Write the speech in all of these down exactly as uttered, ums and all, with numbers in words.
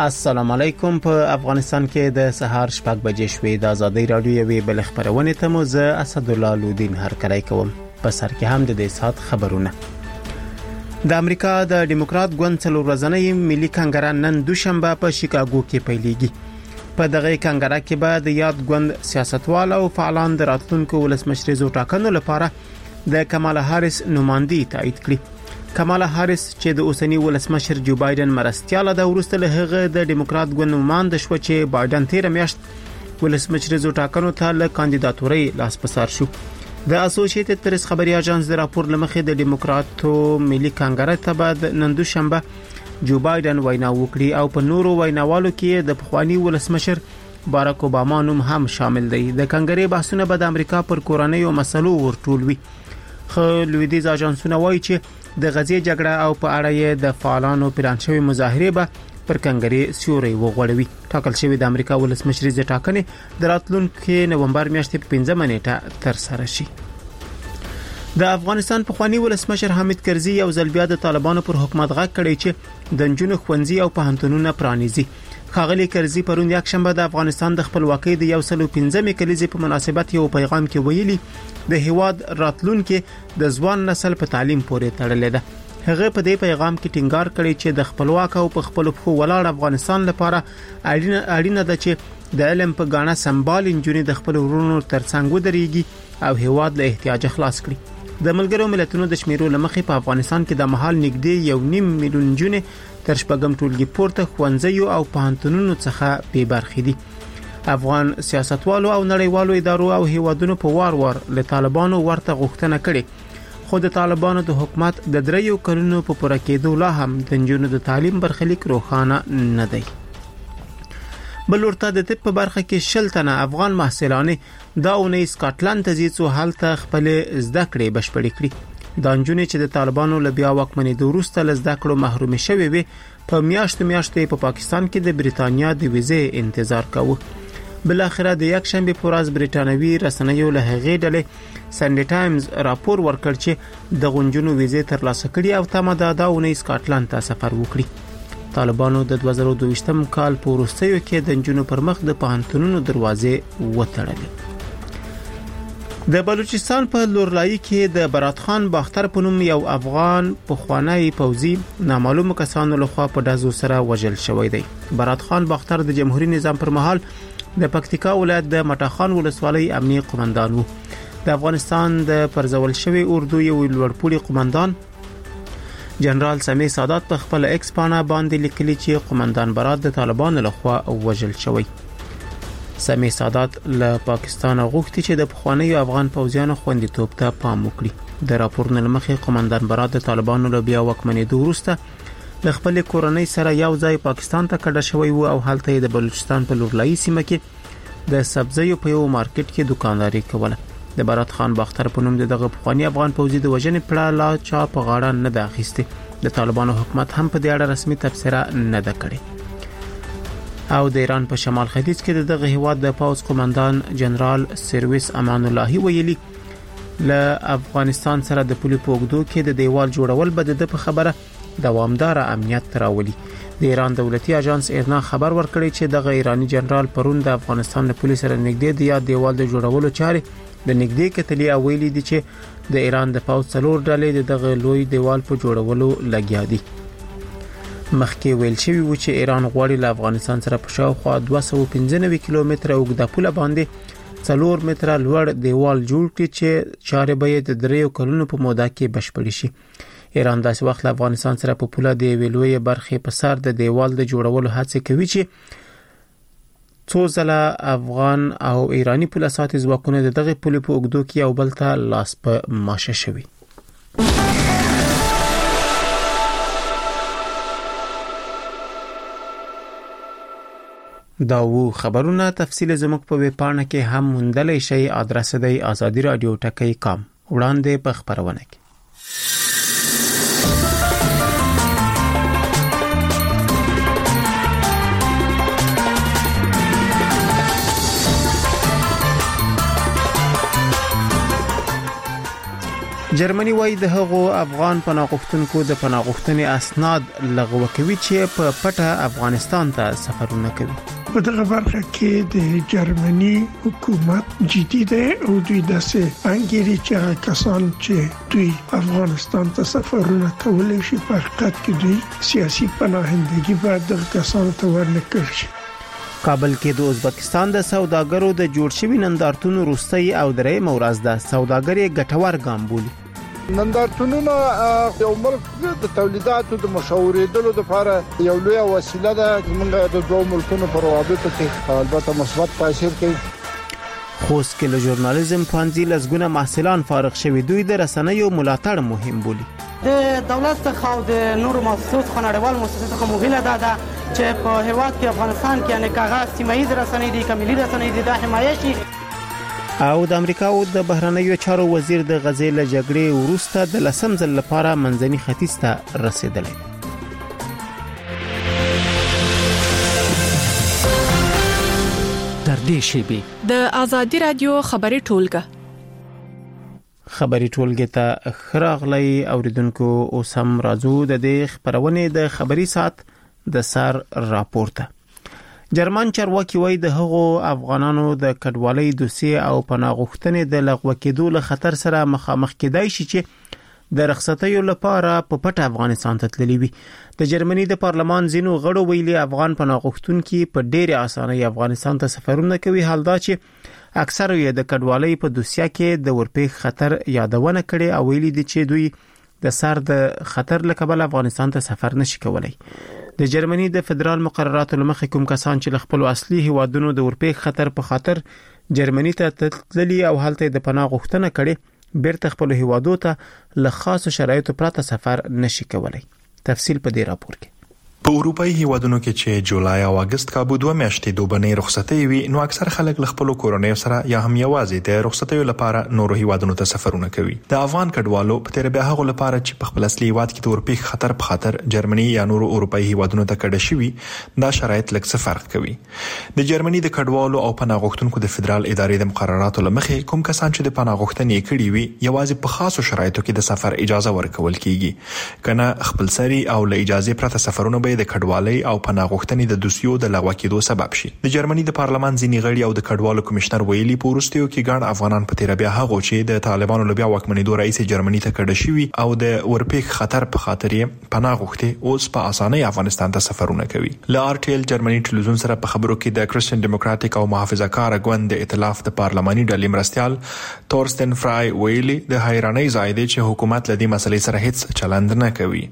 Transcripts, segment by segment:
السلام علیکم. په افغانستان کې د سهار شپږ بجې شوې. د آزادۍ رادیو یوې بل خبرونه ته مو زه اسدالله لودین هرکلی کوم. په سر کې هم د دې سات خبرونه. د امریکا د ډیموکرات ګوند څلور ورځنی ملي کنګره نن دوشنبه په شیکاګو کې پیلېږي. په دغه کنګره کې به د یاد ګوند سیاستوال او فعالان د راتلونکو ولسمشریزو ټاکنو لپاره د کمالا هاریس نمائندګي تایید کړي. کمالا هاریس چې د اوسنی ولسمشر جو بایدن مرستیاله د ورسته له هغه د ډیموکرات ګوند نمائنده شو چې بایدن تیر میاشت ولسمشریزو ټاکنو ته له کاندیداتوري لاس پسار شو. د اسوسییټډ پریس خبري اژانس د راپور لمخې د ډیموکراتو ملي کنګره ته بعد نن دوشنبه جو بایدن وینا وکړي او په نورو ویناوالو کې د پخوانی ولسمشر باراک اوباما نوم هم شامل دی. د کنګرې بحثونه به د امریکا پر کورنۍ او مسلو ورټولوي. خو لویدیز اژانسونه وایي چې د غزې جګړه او په اړه یې د فعالانو پلان شوی مظاهره به پر کنګرې سیوري وغوړوي. ټاکل شوی د امریکا ولسمشریزه ټاکنې د راتلونکي نومبر میاشتې په پنځمه نیټه تر سره شي. د افغانستان پخوانی ولسمشر حامد کرزي یو ځل بیا د طالبانو پر حکومت غږ کړی چې د جنونو خوندزي او پوهنتونونه پرانیزي. خاغلی کرزي پرون یک شنبه د افغانستان د خپلواکۍ د یو سل او پنځمې کلیزې په مناسبت یو پیغام کې ویلي د هیواد راتلونکي د ځوان نسل په تعلیم پورې تړلې ده. هغه په دې پیغام کې ټینګار کړی چې د خپلواک او په خپل خو ولاړ افغانستان لپاره اړینه اړینه ده چې د علم په غاڼه سمبال انجونی د خپل ورونو ترڅنګ ودرېږي او هیواد له احتیاج خلاص کړي. د ملګرو ملتونو د شمیرو لمخې په افغانستان کې د محل نږدې یو نیم میلیون جنې تر شپږم ټولګي پورته خوندزي او پوهنتونونو څخه بې برخې دي. افغان سیاستوالو او نړیوالو ادارو او هیوادونو په وار وار له طالبانو ورته غوښتنه کړې، خو د طالبانو د حکومت د دریو کلونو په پوره کېدو لا هم د نجونو د تعلیم برخلیک روښانه نه دی. بل ورته د طب په برخه کې شل تنه افغان محصلانې دا اونۍ سکاټلند ته ځي چې هلته خپل زده کړې بشپړې کړي. دا نجونې چې د طالبانو له بیا واکمنۍ وروسته له زده کړو محروم شوې وي په میاشتو میاشتو په پاکستان کې د بریتانیا د ویزې انتظار کاوه. بل اخره د یک شنبه پر ورځ بریټانوي رسنیو له هغې ډلې سنډي ټایمز راپور ورکړ چې د غونجونو ویزې ترلاسه کړي او تمه ده دا اونۍ سکاټلند ته سفر وکړي. طالبانو د دوه زره دوه کال په وروستیو کې د نجونو پر مخ د پوهنتونونو دروازې وتړلې. د بلوچستان په لورلای کې د برات خان باختر په نوم یو افغان پخوانی پوځي نامعلوم کسانو لخوا په دازو سره وژل شوی دی. برات خان باختر د جمهوریت نظام پر مهال د پکتیکا ولایت د مټاخان ولسوالۍ امنیي قومندان وو. د افغانستان د پرزول شوی اردو یو لوړپوړي قومندان جنرال سمیع سادات په خپل ایکس پاڼه باندې لیکلي چې قومندان برات د طالبانو لخوا وژل شوی. سمیع سادات له پاکستان غوښتي چې د پخواني افغان پوځیانو خوندیتوب ته پام وکړي. د راپور نه مخکې قومندان برات د طالبانو له بیا واکمنۍ وروسته د خپل کورنۍ سره یو ځای پاکستان ته کډه شوی وو او هلته د بلوچستان په لورلای سیمه کې د سبزیو په یو مارکیټ کې دکانداري کوله. د برات خان باختر په نوم دغه پخوانی افغان پوځي د وژنې پړه لا چا په غاړه نه ده اخیسته. د طالبانو حکومت هم په دې اړه رسمي تبصره نه ده کړې. او د ایران په شمال ختیځ کې دغه هیواد د پوځ قومندان جنرال سرویس امان الله ویلي له افغانستان سره د پولي پوګدو کې د دیوال جوړول به د په خبره دوامدار امنیت راولي. د ایران دولتي اژانس ایرنا خبر ورکړی چې دغه ایرانی جنرال پرون د افغانستان د پولیسو سره نږدې د یاد دیوال د جوړولو چارې د نږدې کتلې او ویلي دي چې د ایران د پوځ څلور ډلې دغه لوی دیوال په جوړولو لګیا دي. مخکې ویل شوی و چې ایران غواړي له افغانستان سره په شاوخوا دوه سوه او پنځه نوي کیلومتره اوږده پوله باندې څلور متره لوړ دیوال جوړ کړي چې چارې به د دریو کلونو په موده کې بشپړې شي. ایران داسې وخت له افغانستان سره په پوله د ویلوي برخې په سر د دیوال د جوړولو هڅه کوي چې څو ځله افغان او ایرانی پوله ساتي ځواکونه دغه پولې په اوږدو کې یو بل ته لاس په ماشه شوي. دا وو خبرونه تفصیل زموږ په ویب پاڼه کې هم موندلای شئ. ادرس دی آزادی رادیو ټکی کام. وړاندې په خبرونه کې جرمني وايي د هغو افغان پناهغښتونکو د پناهغښتنې اسناد لغوه کوي چې په پټه افغانستان ته سفرونه کوي. په دغه برخه کې د جرمني حکومت جدي دی او دوی داسې انګیري چې کسان چې دوی افغانستان ته سفرونه کولی شي په حقیقت کې دوی سیاسي پناهندګي باید دغه کسانو ته ورنکړل شي. کابل کې د ازبکستان د سوداګرو د جوړ شوي نندارتون وروستۍ او درېیمه ورځ ده. سوداګر یې ګټور ګام بولي. نندارتونونه یو ملک د تولیداتو د مشاورېدلو لپاره یو لوی وسیله ده. موږ د دوه ملکونو په روابطو کې البته مثبت تاثیر کوي. خوست کې له ژورنالیزم پوهنځي لسګونه محصلان فارغ شوي. دوی د رسنیو ملاتړ مهم بولي. د دولت څخه او د نورو مؤسساتو څخه نړیوال مؤسساتو څخه مهمه ده ده چې په هیواد کې افغانستان کې یعنی کاغذ سیمایي رسنۍ دي کملي رسنۍ دي د حمایت شي. او د امریکا او د بهرنیو چارو وزیر د غزې له جګړې وروسته د لسم ځل لپاره منځني ختیځ ته رسیدلی. در دې شیبې د آزادي رادیو خبري ټولګه خبري ټولګه ته خراغلی اوریدونکو اوس هم راځو د دې خبرونه د خبري سات د سر راپورته. جرمن چارواکي وایي د هغو افغانانو د کډوالۍ دوسیه او پناهغښتنې د لغوه کېدو له خطر سره مخامخ کېدای شي چې د رخصتیو لپاره په پټه افغانستان ته تللی وي. د جرمني د پارلمان ځینو غړو ویلي افغان پناهغښتونکي په ډېرې اسانۍ افغانستان ته سفرونه کوي، حال دا چې اکثر یې د کډوالۍ په دوسیه کې د ورپېښ خطر یادونه کړي او ویلي دي چې دوی د سر د خطر له کبله افغانستان ته سفر نشي کولای. د جرمني د فدرال مقرراتو لمخې کوم کسان چې له خپل اصلي هیوادونو د ورپېښ خطر په خاطر جرمني ته تللي او هلته د پناه غوښتنه کړي بیرته خپل هیوادو ته له خاصو شرایطو پرته سفر نشي کولای. تفصیل په دې راپور کې. په اروپאי هیوادونو کې چې جولای او اگست کابو دوه میاشتې دوبنې رخصتي وي، نو اکثر خلک له خپل کورنۍ سره یا هم یوازې د رخصتیو لپاره نورو هیوادونو ته سفرونه کوي. د افغان کډوالو په تیر بیا هغه لپاره چې په خپل اصلي هیواد کې د ورپېښ خطر په خاطر جرمني یا نورو اروپאי هیوادونو ته کډه شوي، دا شرایط لږ څه فرق کوي. د جرمني د کډوالو او پناه غوښتونکو د فدرال ادارې د مقرراتو لمخې کوم کسان چې د پناه غوښتنې کړي وي یوازې په خاصو شرایطو کې د سفر اجازه ورکول کیږي، کنه خپلسري او له اجازه پرته سفرونه به د کډوالۍ او پناه غوښتنې د دوسیو د لغوه کېدو سبب شي. د جرمني د پارلمان ځینې غړي او د کډوالو کمشنر ویلي په وروستیو کې ګڼ افغانان په تیر بیا هغه چې د طالبانو له بیا واکمنېدو رئیس جرمني ته کډه شوي او د ورپېښ خطر په خاطر یې پناه غوښتي اوس په اسانۍ افغانستان ته سفرونه کوي. ل آر ټي ال جرمني ټلویزیون سره په خبرو کې د کرسچن ډیموکراټیک او محافظه‌کار ګوند د ائتلاف د پارلماني ډلې مرستيال تورستن فرای ویلي د حیرانۍ ځای دی چې حکومت له دې مسلې سره هیڅ چلند نه کوي.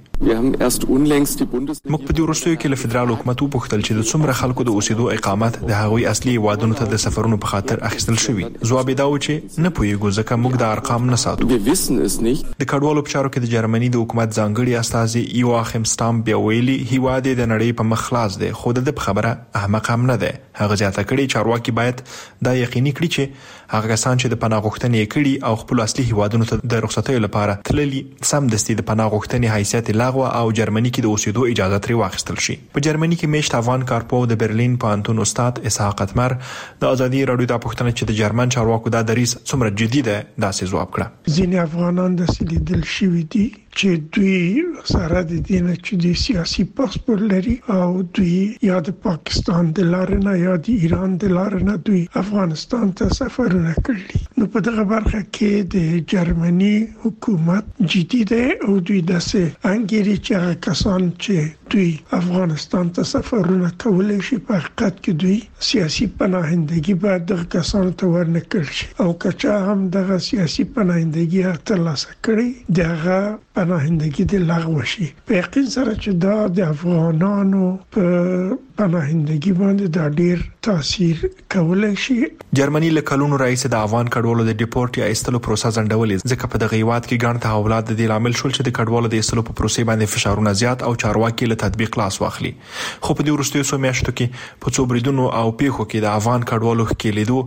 موږ په دې وروستیو کې له فدرال حکومت وپوښتل چې د څومره خلکو د اوسېدو اقامت د هغوی اصلي هیوادونو ته د سفرونو په خاطر اخیستل شوی. ځواب دا و چې نه پوهیږو ځکه موږ د ارقام نه ساتو. د کډوالو په چارو کې د جرمني د حکومت ځانګړي استازي یواخیم سټام بیا ویلي هیواد د نړۍ په مخ خلاص دی، خو د خبره احمق هم نه ده. هغه ځاته کړي چارواکي باید دا یقیني کړي چې هغه کسان چې د پناه غوښتنې کړي او خپل اصلي هیوادونو ته د رخصتیو لپاره تللي سم دستي د پناه غوښتنې حیثیت لغوه او جرمني کې د اوسېدو اجازه ترې واخیستل شي. په جرمني کې میشت افغان کارپو د برلین پوهنتون استاد اسحاق اتمر د ازادي رادیو د پښتنه چې د جرمن چارواکو دا دریس څومره جدي ده داسې ځواب کړه. ځینې افغانان د سلیدل شوي دي چې دوی سره د دین چې د سیاسي پاسپورت لري او دوی یا د پاکستان د لارې نه یا د ایران د لارې نه دوی افغانستان ته سفرونه کړي. نو په دغه برخه کې د جرمني حکومت جدي دی او دوی داسې انګیري چې هغه کسان چې دوی افغانستان ته سفرونه کولی شي په حقیقت کې دوی سیاسي پناهندګي باید دغه کسانو ته ورنکړل شي او که هم دغه سیاسي پناهندګي ترلاسه کړي دغه پناهندګي د لغوه شي. په یقین سره چې دا د افغانانو په پناهندګي باندې دا ډیر تاثیر کولای شي. جرمني له کلونو رئیس د افغان کډوالو د ډیپورت یا ایستلو پروسه ځنډولې، ځکه په دغه هیواد کې ګڼ تحولات د دې لامل شول چې د کډوالو د ایستلو په پروسې باندې فشارونه زیات او چارواکي له تطبیق لاس واخلي. خو په دې وروستیو څو میاشتو کې په څو بریدونو او پیښو کې د افغان کډوالو ښکېلېدو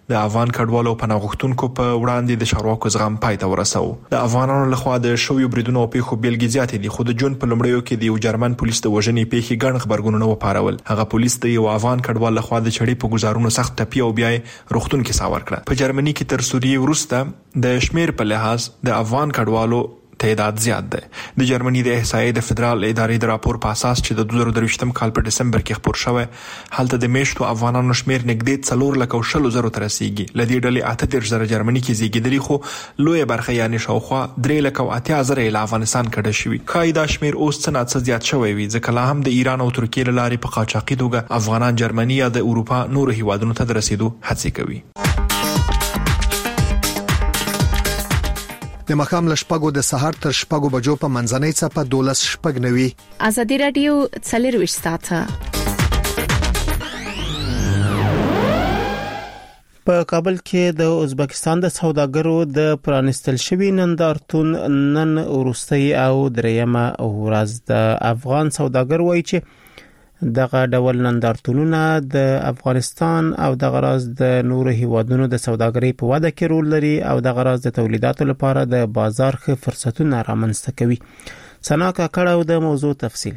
د افغان کډوالو پناه غوښتونکو په وړاندې د چارواکو زغم پای ته ورسو. د افغانانو لخوا د شویو بریدونو او پیښو بیلګې زیاتې دي، خو د جون په لومړیو کې د یو جرمن پولیس د وژنې پیښې ګڼ خبرګونونه وپارول. هغه پولیس د یو افغان کډوال لخوا د چړې په گزارونو سخت ټپي او بیا روغتون کې ساور کړه. په جرمني کې تر سوریې وروسته د شمیر په لحاظ د افغان کډوالو تعداد زیات ده. د جرمني د احصایې د فدرال ادارې د راپور په اساس چې د دوه زره درویشتم کال په دسمبر کې خپور شوی، هلته د میشتو افغانانو شمیر نږدې څلور لک او شلو زرو ته رسیږي. له دې ډلې اته دېرش زره جرمني کې زیږېدلي، خو لویه برخه یعنې شاوخوا درې لک او اتیا زره له افغانستان کډه شوي. ښایي دا شمیر اوس څه ناڅه زیات شوی وي، ځکه لا هم د ایران او ترکیې له لارې په قاچاقي توګه افغانان جرمني یا د اروپا نورو هیوادونو ته د رسیدو هڅې کوي. د مخام لشپګو د سحر تر شپګو بجو په منځنۍ څپه دولس شپګ نوي. ازادي رادیو څلرويش ساعته په کابل کې د ازبکستان د سوداګرو د پرانستل شوی نندارتون نن ورستي او دریمه ورځ د افغان سوداګر وایي چې دغه ډول نندارتونونه د افغانستان او د غراز د نورو هیوادونو د سوداګرۍ په وده کې رول لري او د غراز د تولیداتو لپاره د بازار ښه فرصتونه رامنځته کوي. سنا کاکړه او د موضوع تفصیل.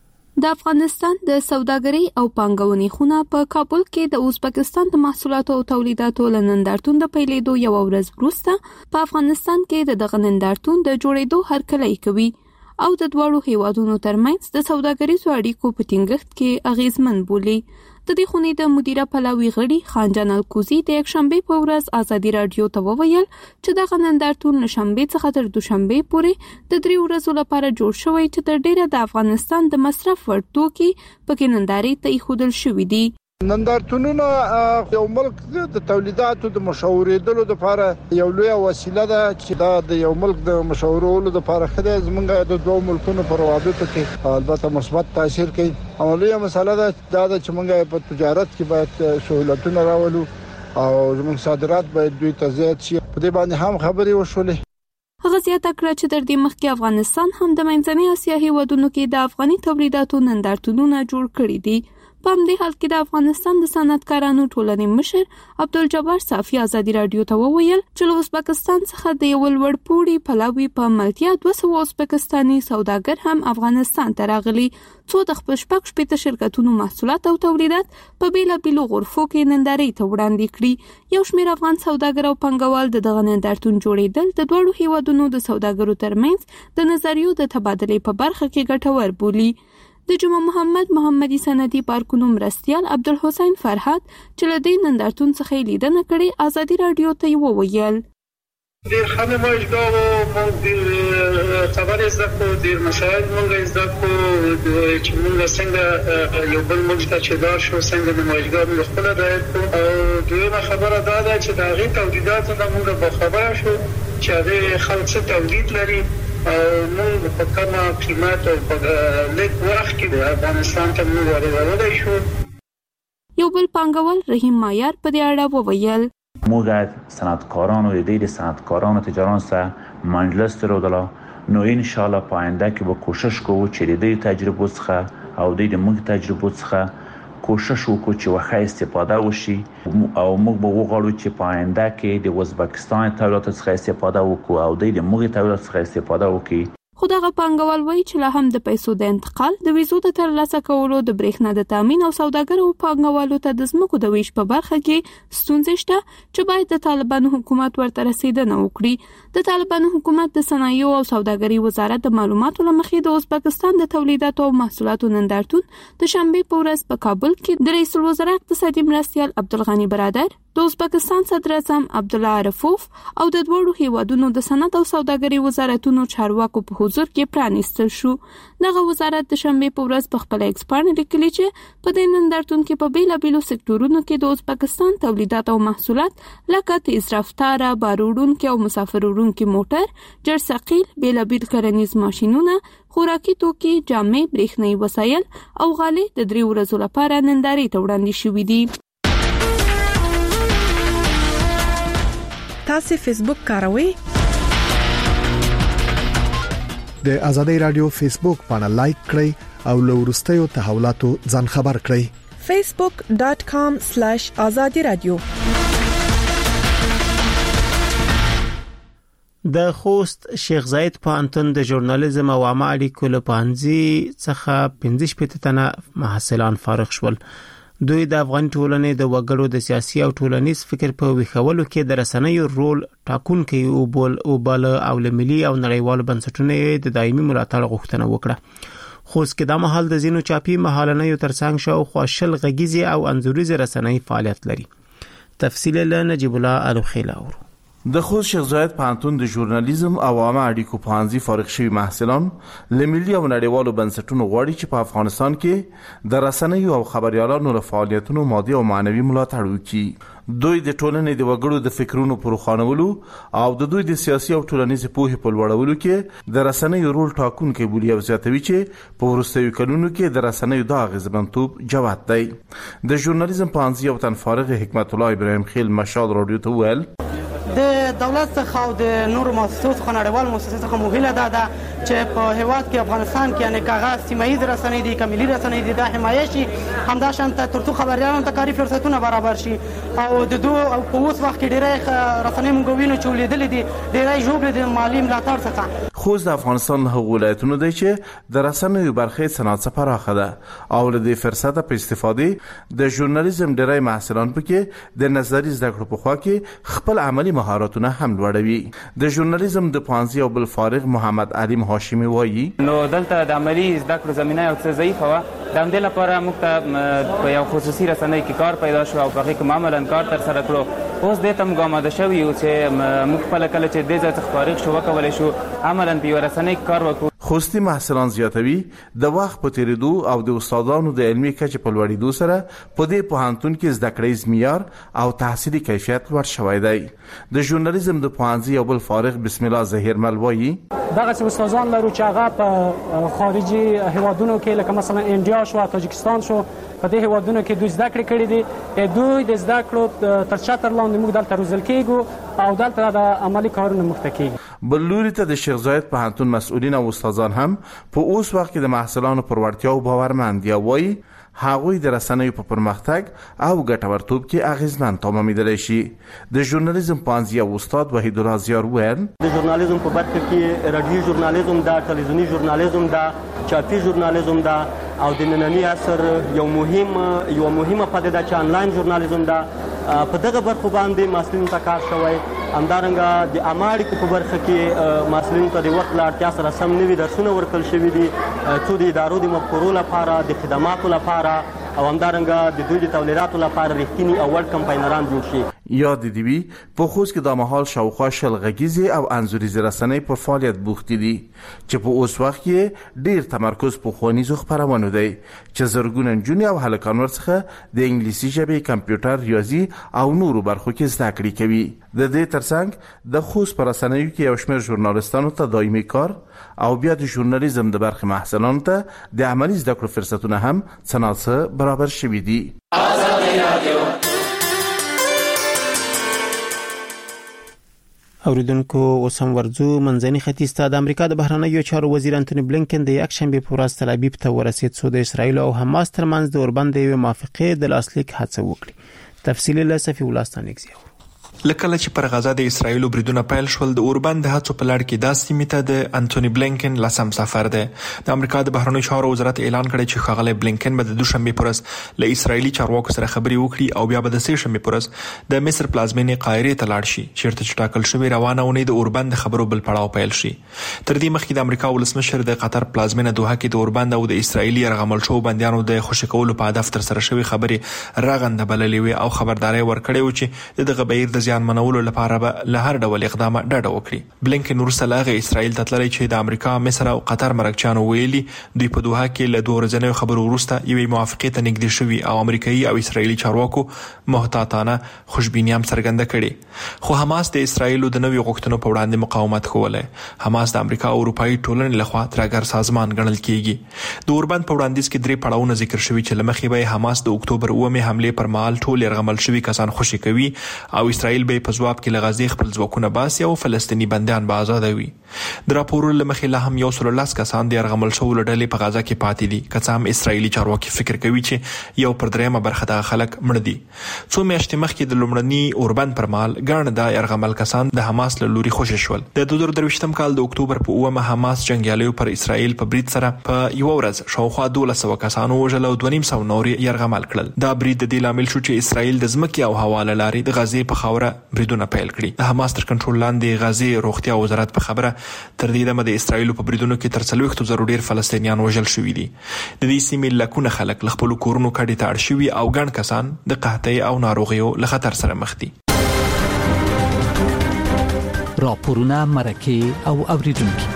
د افغانستان د سوداګرۍ او پانګونې خونه په کابل کې د ازبکستان د محصولاتو او تولیداتو لنندارتون د پیلېدو یو ورځ وروسته په افغانستان کې د دغه نندارتون د جوړېدو هرکلی کوي او د دوړو هیوادونو ترمنځ د سوداګریزو اړیکو په ټینګښت کې اغیزمن بولي. د دې خونې د مدیره پلاوی غړي خانجان الکوزی د یک شنبه په ورځ ازادي رادیو ته وویل چې د نندارتون شنبه څخه تر دوشنبه پورې د درې ورځو لپاره جوړ شوی چې تر ډیره د افغانستان د مصرف وړ توکي پکې ننداري ته ایښودل شوي دي. نندارتونونه یو ملک د تولیداتو د مشاورېدلو لپاره یو لوی وسیله ده چې دا د یو ملک د مشاورولو لپاره خدای زمونږ د دوه ملکونو پر روابطو کې البته مثبت تاثیر کوي. اولیه مسله ده دا چې موږ په تجارت کې باید سہولتونه راولو او زموږ صادرات باید دوی ته زیات شي. په دې باندې هم خبرې وشولې. هغه زیاته کړه چې تر دې مخکې افغانستان هم د منځنۍ اسیا هیوادونو کې د افغاني تولیداتو نندارتونونه جوړ کړي دي. په همدې حال کې د افغانستان د صنعتکارانو ټولنې مشر عبدالجبار صافي ازادي رادیو ته وویل چې له ازبکستان څخه د یو لوړ پوړي پلاوي په ملتیا دوه سوه ازبکستاني سوداګر هم افغانستان ته راغلي، څو د خپل شپږ شپېته شرکتونو محصولات او تولیدات په بیلابیلو غرفو کې نندارې ته وړاندې کړي. یو شمېر افغان سوداګر او پانګوال د دغه نندارتون جوړېدل د دوړو هیوادونو د سوداګرو ترمنځ د نظریو د تبادلې په برخه کې ګټور بولي. د جمعه محمد محمدي سندي پارکونو مرستيال عبدالحسین فرحات چې له دې نندارتون څخه لیدنه کړې ازادي رادیو ته وویل ډېر خلک موجوده وو، موږ ډېر خبرې زده کړو، ډېر مسایل موږ زده کړو چې موږ څنګه یو بل موږ ته چې دار شو څنګه د موجوده موږ خپل رعایت کړو. او دویمه خبره دا ده چې د هغې تولیداتو نه موږ به خبره شو چې هغې خلک څه تولید لري او موږ په کومه قیمت او په لږ وخت کې افغانستان ته موږ ورسولی شو. یو بل پانګوال رحیم مایار په دې اړه وویل موږ از صنعتکاران و ایده صنعتکاران و تجاران سره مجلس درودلا نو ان شاء الله په آینده کې به کوشش کوو چې د دې تجربو څخه او د موږ تجربو څخه کوشش وکړو چې واخا استفاده وشي او موږ به وغواړو چې په آینده کې د ازبکستان تولیداتو څخه استفاده وکړو او د موږ تولیداتو څخه استفاده وکړو. خو دغه پانګوال وایي چې لا هم د پیسو د انتقال، د ویزو د ترلاسه کولو، د برېښنا د تامین او سوداګرو او پانګوالو ته د ځمکو د ویش په برخه کې ستونزې شته چې باید د طالبانو حکومت ورته رسیدنه وکړي. د طالبانو حکومت د صنایعو او سوداګرۍ وزارت د معلوماتو له مخې د ازبکستان د تولیداتو او محصولاتو نندارتون د شنبې په ورځ په کابل کې د رئیس الوزرا اقتصادي مرستیال عبدالغني برادر، د ازبکستان صدر اعظم عبدالله عرفوف او د دوړو هیوادونو د صنعت او سوداګرۍ وزارتونو چارواکو په حضور کې پرانیستل شو. دغه وزارت د شنبې په ورځ په خپل ایکس باندې لیکلي چې په دې نندارتون کې په بیلابیلو سکتورونو کې د ازبکستان تولیدات او محصولات لکه تیز رفتاره، باروړونکي او مسافر وړونکي موټر، جرثقیل، بیلابیل کرنیز ماشینونه، خوراکي توکي، جامې، برېښنايي وسایل او غالۍ د درې ورځو لپاره نندارې ته وړاندې شوي دي. تاسو فیسبوک کاروئ؟ د ازادي رادیو فیسبوک باندې لایک کړئ او له وروستیو تحولاتو ځان خبر کړئ. facebook dot com slash azadi radio د خوست شیخ زاید پوهنتون د ژورنالیزم او عامه اړیکو له پوهنځي څخه پنځه شپږ تنه محصلان فارغ شول. دوی د افغان ټولنې د وګړو د سیاسي او ټولنیز فکر په وښولو کې د رسنیو رول ټاکونکی او بول او بل او ملي او نړیوال بنسټونو د دایمي ملاتړ غوښتنه وکړه. خوست کې د مهال د زینو چاپی مهالنیو ترڅنګ شو خوشل غږیزي او انځوریزي رسنۍ فعالیت لري. تفصیل له نجیب الله الوخیل اورو. د خوست شیخ زاید پوهنتون د ژورنالیزم او عامه اړیکو پوهنځي فارغ شوي محصلان له ملي او نړیوالو بنسټونو غواړي چې په افغانستان کې د رسنیو او خبريالانو له فعالیتونو مادي او معنوي ملاتړ وکړي. دوی د ټولنې د وګړو د فکرونو پروخانولو او د دوی د سیاسي او ټولنیز پوهې په لوړولو کې د رسنیو رول ټاکونکی بولي او زیاتوي چې په وروستیو کلونو کې د رسنیو د اغیزمنتوب جوت دی. د ژورنالیزم پوهنځي او تن فارغ حکمت الله ابراهیم خیل مشال رادیو ته ویل د دولت څخه او د نورو مؤسسو څخه نړیوال مؤسسو څخه موهله ده ده چې په هیواد کې افغانستان کې یعنی کاغذ سیمایي رسنۍ دي کملي رسنۍ دي د حمایت شي همدا شانته ترڅو خبريالانو ته کاري فرصتونه برابر شي او د دوه او په اوس وخت کې ډېرې رسنۍ مونږ وینو چې لیدلې دي ډېرې جوړې د مالی ملاتړ څخه. خو د افغانستان له ولایتونو دی چې د رسنیو برخې صنعت پراخه ده او له دې فرصت په استفاده د ژورنالیزم ډېرې محصلان پکې د نظری زده کړو په خوا کې خپل عملی مهارتونه هم لوړوي. د ژورنالیزم د پوهنځي او بل فارغ محمد علیم هاشمی وایي نو دلته د عملی زده کړو زمينه او څه ضعیفه و د همدې لپاره موږ ته په یو خصوصي رسنۍ کې کار پیدا شو او په هغې کې عملاً کار تر سره کړو. اوس دې ته موږ آماده شوي یو چې موږ خپله کله چې دې ځای څخه فارغ شو وکولی شو عملاً په یوه رسنۍ کې کار وکړو. خوستي محصلان زیاتوي د وخت په تیریدو او د استادانو د علمي کچې په لوړېدو سره په دې پوهنتون کې زده کړیز معیار او تحصیلي کیفیت لوړ شوی دی. د ژورنالیزم د پوهنځي او بل فارغ بسم الله ظهیرمل وایي دغه استادان لرو چې هغه په خارجي هیوادونو کې لکه مثلا انډیا شو تاجکستان شو په دې هیوادونو کې دوی زده کړې کړې دي. دوی د زده کړو تر چتر لاندې موږ دلته روزل کېږو او دلته د عملي کارونو مخته کېږو. بل لوري ته د شیخ زاید پوهنتون مسؤلین او استادان هم په اوس وخت کې د محصلانو پر وړتیاو باورمند دي. وایي هغوی د رسنیو په پرمختګ او ګټورتوب کې اغیزمن تمامیدلی شي. د ژورنالیزم پوهنځي او استاد وحید الله زیار ویل د ژورنالیزم په برخه کې رادیو ژورنالیزم دا ټلویزیونی ژورنالیزم دا چاپي ژورنالیزم دا او د نننی عصر یو مهم یو مهمه پدیده چې انلاین ژورنالیزم دا په دغه برخو باندې مسلمانانو ته کار شوی. همدارنګه د عامه اړیکو په برخه کې مسلمانانو ته د وخت له اړتیا سره سم نوي درسونه ورکړل شوي دي څو د ادارو د مفکورو لپاره د خدماتو لپاره او همدارنګه د دوی د تولیداتو لپاره رښتینی او وړ کمپاینران جوړ شي. یاد دی وی په خوست کې د مهال شاوخوا شل غږیزي او انځوریزي رسنۍ په فعالیت بوختي دي چې په اوس وخت کې ډیر تمرکز په ښوونیزو خپرونو دی چې زرګونه نجونې او هلکان ورڅخه د انګلیسي ژبې کمپیوټر ریاضي او نورو برخو کې زده کړې کوي. د دې ترڅنګ د خوست په رسنیو کې یو شمېر ژورنالستانو ته دایمي کار او بیا د ژورنالیزم د برخې محصلانو ته د عملي زده کړو فرصتونه هم څه ناڅه برابر شوي دي. اوریدونکو اوس هم ورځو منځني ختیځ ته. د امریکا د بهرنیو چارو وزیر انټونی بلینکن د یک شنبه په ورځ تل ابیب ته ورسید څو د اسرایل او حماس ترمنځ د اوربند یو موافقه د لاسلیک هڅه وکړي. تفصیل له صفی ولستانګزیو. لکه چې پر غزا د اسرایل بریدونه پیل شول د اوربند د هڅو په لړ کې د سیمې ته د انټونی بلینکن لسم سفر دی. د امریکا د بهرنیو چارو وزارت اعلان کړی چې ښاغلی بلینکن به د دوشنبه په ورځ له اسرایلی چارواکو سره خبرې وکړي او بیا به د سه شنبه په ورځ د مصر پلازمینې قاهره ته لاړ شي چیرته چې ټاکل شوی روانه اونۍ د اوربند خبرو بل پړاو پیل شي. تر دې مخکې د امریکا ولسمشر د قطر پلازمینه دوحه کې د اوربند او د اسرایلی رغمل شو بنديانو د خوشی کولو په هدف تر سره شوی خبرې راغنده بللې وي او خبرداري ورکړې و چې دغه بهیر د زیان منولو لپاره له هر ډول اقدام ډډه وکړي. بلینکن ورسره اسرائیل ته تللی چې د امریکا، مصر او قطر مرکچانو ویلي دوی په دوحه کې له دوه ورځې خبرو وروسته یوې موافقې ته نږدې شوي او امریکایي او اسرائیلي چارواکو محتاطانه خوشبیني هم څرګنده کړې. خو حماس د اسرائیل د نوې غوښتنو په وړاندې مقاومت کولی. حماس د امریکا او اروپאי ټولنې لخوا ترګر سازمان ګڼل کیږي. د اوربند په وړاندیز کې درې پړاوونه ذکر شوي چې لمخې به حماس د اکتوبر اومه حمله پر مهال ټول یرغمل شوي کسان خوشي کوي او اسرائیل اسرائیل به په ځواب کې لغازي خپل ځواکونه باسي او فلسطینی بندیان به آزادوي. د راپورونو لمخې لا هم یو سل لس کسان د يرغمل شو لړلې په غزا کې پاتې دي، که څه هم اسرائیلي چارواکي فکر کوي چې یو پر درېمه برخه د خلک مړ دي. څو میاشتې مخکې د لومړني اوربند پر مهال ګڼ د يرغمل کسان د حماس له لوري خوشي شول. د دوه زره درویشتم کال د اکتوبر په اوومه حماس جنگیالیو پر اسرائیل په برید سره په یو ورځ شاوخوا دولس سوه کسانو وژل او دوه نیم سوه نور يرغمل کړل. دا برید د دې لامل شو چې اسرائیل د ځمکې او هوا له لارې د غزې په خاوره بریدونه پیل کړي. د حماس تر کنټرول لاندې غزې روغتیا وزارت په خبره تر دې دمه د اسرائیل په بریدونو کې تر څلوېښتو زرو ډیر فلسطینیان وژل شوي دي. د دې سیمې لکونه خلک له خپلو کورونو کډې ته اړ شوي او ګڼ کسان د قحطۍ او ناروغیو له خطر سره مخ دي. راپورونه مرکه او اوریدونکو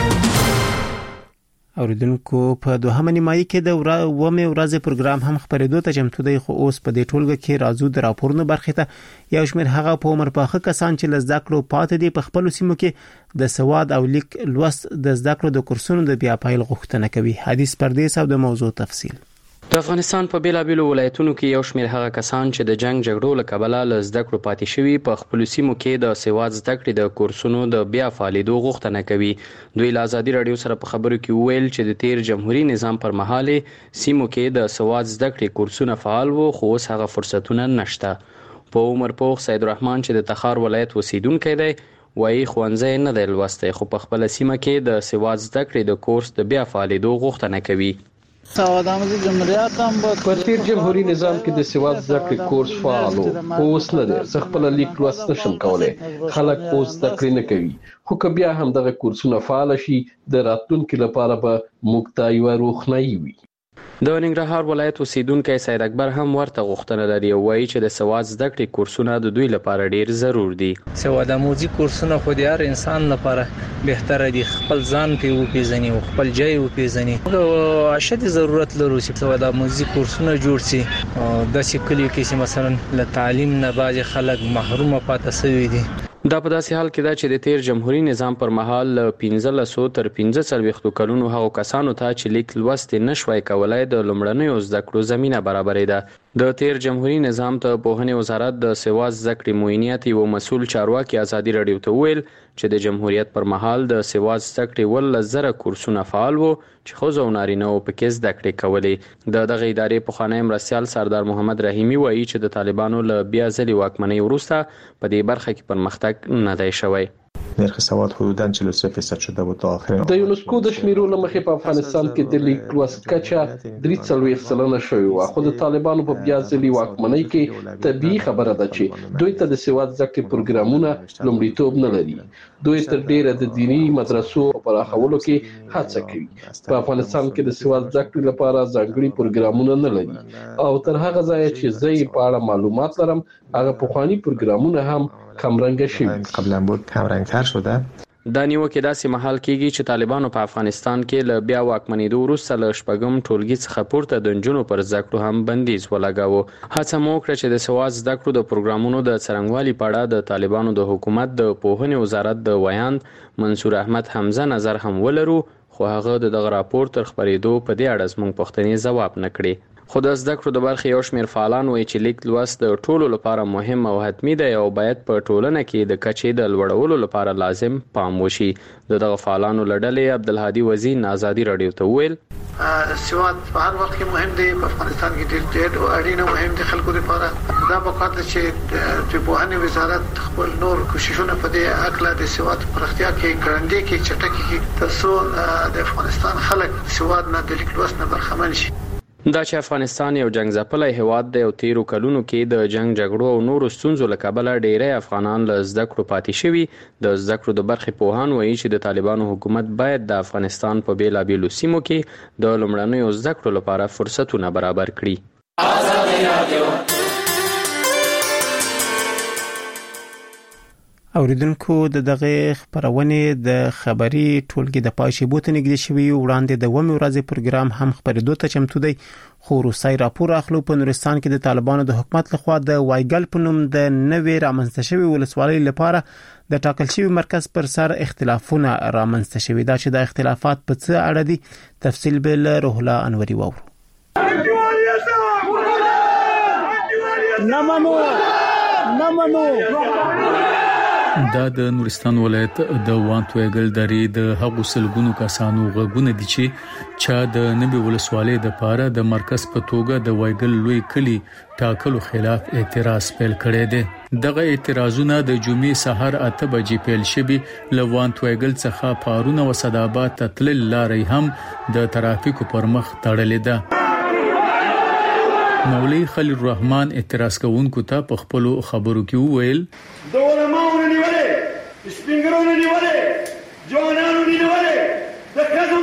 اوریدونکو په دوهمه نیمایي کې د ومه ورځې پروګرام هم خبرېدو ته چمتو دی، خو اوس په دې ټولګه کې راځو د راپورونو برخې ته. یو شمېر هغه په عمر پاخه کسان چې لزده کړو پاتې دي په خپل سیمو کې د سواد او لیک لوست د زده کړو د کورسونو د بیا پایل غوښتنه کوي. حدیث پردیس او د موضوع تفصیل. د افغانستان په بیلابیلو ولایتونو کې یو شمېر هغه کسان چې د جنگ جګړو له کبله له زده کړو پاتې شوي په خپل سیمو کې د سواد زده کړې د کورسونو د بیا فعالېدو غوښتنه کوي. دوی له ازادي رادیو سره په خبرو کې وویل چې د تیر جمهوریت نظام پر مهال سیمو کې د سواد زده کړې کورسونه فعال وو، خو اوس هغه فرصتونه نشته. په عمر پوخ سید الرحمن چې د تخار ولایت اوسیدونکی دی وایي ښوونځی نه دی لوستی، خو په خپل سیمه کې د سواد زده کړې د کورس د بیا فعالېدو غوښتنه کوي. سواد آموزی جمهوریت هم بود په تیر جمهوری نظام کې د سواد زده کړې کورس فعال و، اوس نه دی. زه خپل لیک لوست نشم کولی، خلک اوس زده کړې نه کوي، خو که بیا هم دغه کورسونه فعال شي د راتلونکي لپاره به موږ ته یوه روښنایي وي. د ننګرهار ولایت اوسیدونکی سید اکبر هم ورته غوښتنه لري او وایي چې د سواد زده کړې کورسونه د دوی لپاره ډیر ضرور دي. سواد آموزي کورسونه خو د هر انسان لپاره بهتره دي، خپل ځان په وپیژني او خپل ځای وپیژني. او اشد ضرورت لري چې سواد آموزي کورسونه جوړ شي. د شکلې کې چې مثلا له تعلیم نه باج خلک محروم پاتې شوي دي. دا په داسې حال کې ده چې د تیر جمهوریت نظام پر مهال له پنځه سوه تر پنځه څلوېښتو کلونو هغو کسانو ته چې لیک لوست نشوای کولای د لومړنیو زده کړو زمینه برابرېده. د تیر جمهوریت نظام ته پوهنې وزارت د سواد زده کړې معینیت یو مسؤل چارواکي ازادي رادیو ته وویل چې د جمهوریت پر مهال د سواد زده کړې ولس زره کورسونه فعال وو چې ښځو او نارینه‌و پکې زده کړې کولې. د دغه ادارې پخوانی مرستیال سردار محمد رحیمي وایي چې د طالبانو له بیا ځلې واکمنۍ وروسته په دې برخه کې پرمختګ نه دی شوی. نرخ سواد حدوداً چهل و سه درصد شده بود تا آخر. د یونسکو د شمیرو له مخې په افغانستان کې د لیک لوست کچه درې څلوېښت سلنه شوې وه، خو د طالبانو په بیا ځلې واکمنۍ کې طبیعي خبره ده چې دوی ته د سواد زده کړې پروګرامونه لومړیتوب نه لري. دوی تر ډیره د دیني مدرسو پراخولو کې هڅه کوي. په افغانستان کې د سواد زده کړې لپاره ځانګړي پروګرامونه نه لري او تر هغه ځایه چې زه یې په اړه معلومات لرم هغه پخواني پروګرامونه هم کمرنګه شوي. قبلا بود کمرنګتر شده. دا نیوکه داسې مهال کېږي چې طالبانو په افغانستان کې له بیا واکمنېدو وروسته له شپږم ټولګي څخه پورته د نجونو پر زده کړو هم بندیز ولګاوه. هڅه مو وکړه چې د سواد زده کړو د پروګرامونو د څرنګوالي په اړه د طالبانو د حکومت د پوهنې وزارت د ویاند منصور احمد حمزه نظر هم ولرو، خو هغه د دغه راپور تر خبرېدو په دې اړه زموږ پوښتنې ځواب نه کړې. خو د زده کړو د برخې یو شمېر فعالان وایي چې لیک لوست د ټولو لپاره مهم او حتمي دی او باید په ټولنه کې د کچې د لوړولو لپاره لازم پام وشي. د دغه فعالانو له ډلې عبدالهادي وزیر ازادي رادیو ته وویل سواد په هر وخت کې مهم دی، په افغانستان کې ډېر ډېر اړینه مهم دي خلکو لپاره. دا په کار ده چې د پوهنې وزارت خپل نور کوششونه په دې حق له د سواد پرختیا کې ګړندې کې چټکې کې تر څو د افغانستان خلک سواد نه د لیک لوست نه برخمن شي. دا چې افغانستان یو جنگ ځپلی هیواد دی او تیرو کلونو کې د جنگ جګړو او نورو ستونزو له کبله ډیری افغانان له زده کړو پاتې شوي. د زده کړو د برخې پوهان وایي چې د طالبانو حکومت باید د افغانستان په بیلابیلو سیمو کې د لومړنیو زده کړو لپاره فرصتونه برابر کړي. اوریدونکو د دغه خبرونه د خبري ټولګي د پاشي بوت نګدي شوی وړاندې د ومه ورځې پروګرام هم خبرېدو ته چمتو دی. خو روسي راپور اخلو په نورستان کې د طالبانو د حکومت لخوا د وایګل په نوم د نوې رامنځته شوی ولسوالۍ لپاره د ټاکل شوی مرکز پر سر اختلافونه رامنځته شوی. دا چې د اختلافات په څه اړه دي تفصیل به له روح الله انوري وورو. نمنو نه منو. دا د نورستان ولایت د وانتویګل درې د هغو سلګونو کسانو غږونه دي چې چا د نبی ولسوالۍ د پاره د مرکز په توګه د وایګل لوی کلی ټاکلو خلاف اعتراض پیل کړی دی. دغه اعتراضونه د جمعې سحر اته بجې پیل شوي. له وانتویګل څخه پارون او صداباد ته تلل لارې هم د ترافیکو پر مخ تړلې ده. مولوی خلیل الرحمن اعتراض کوونکو ته په خپل خبرو کې وویل د علماء نیولې سپینګرونو نیولې جوانانو نیولې د کډو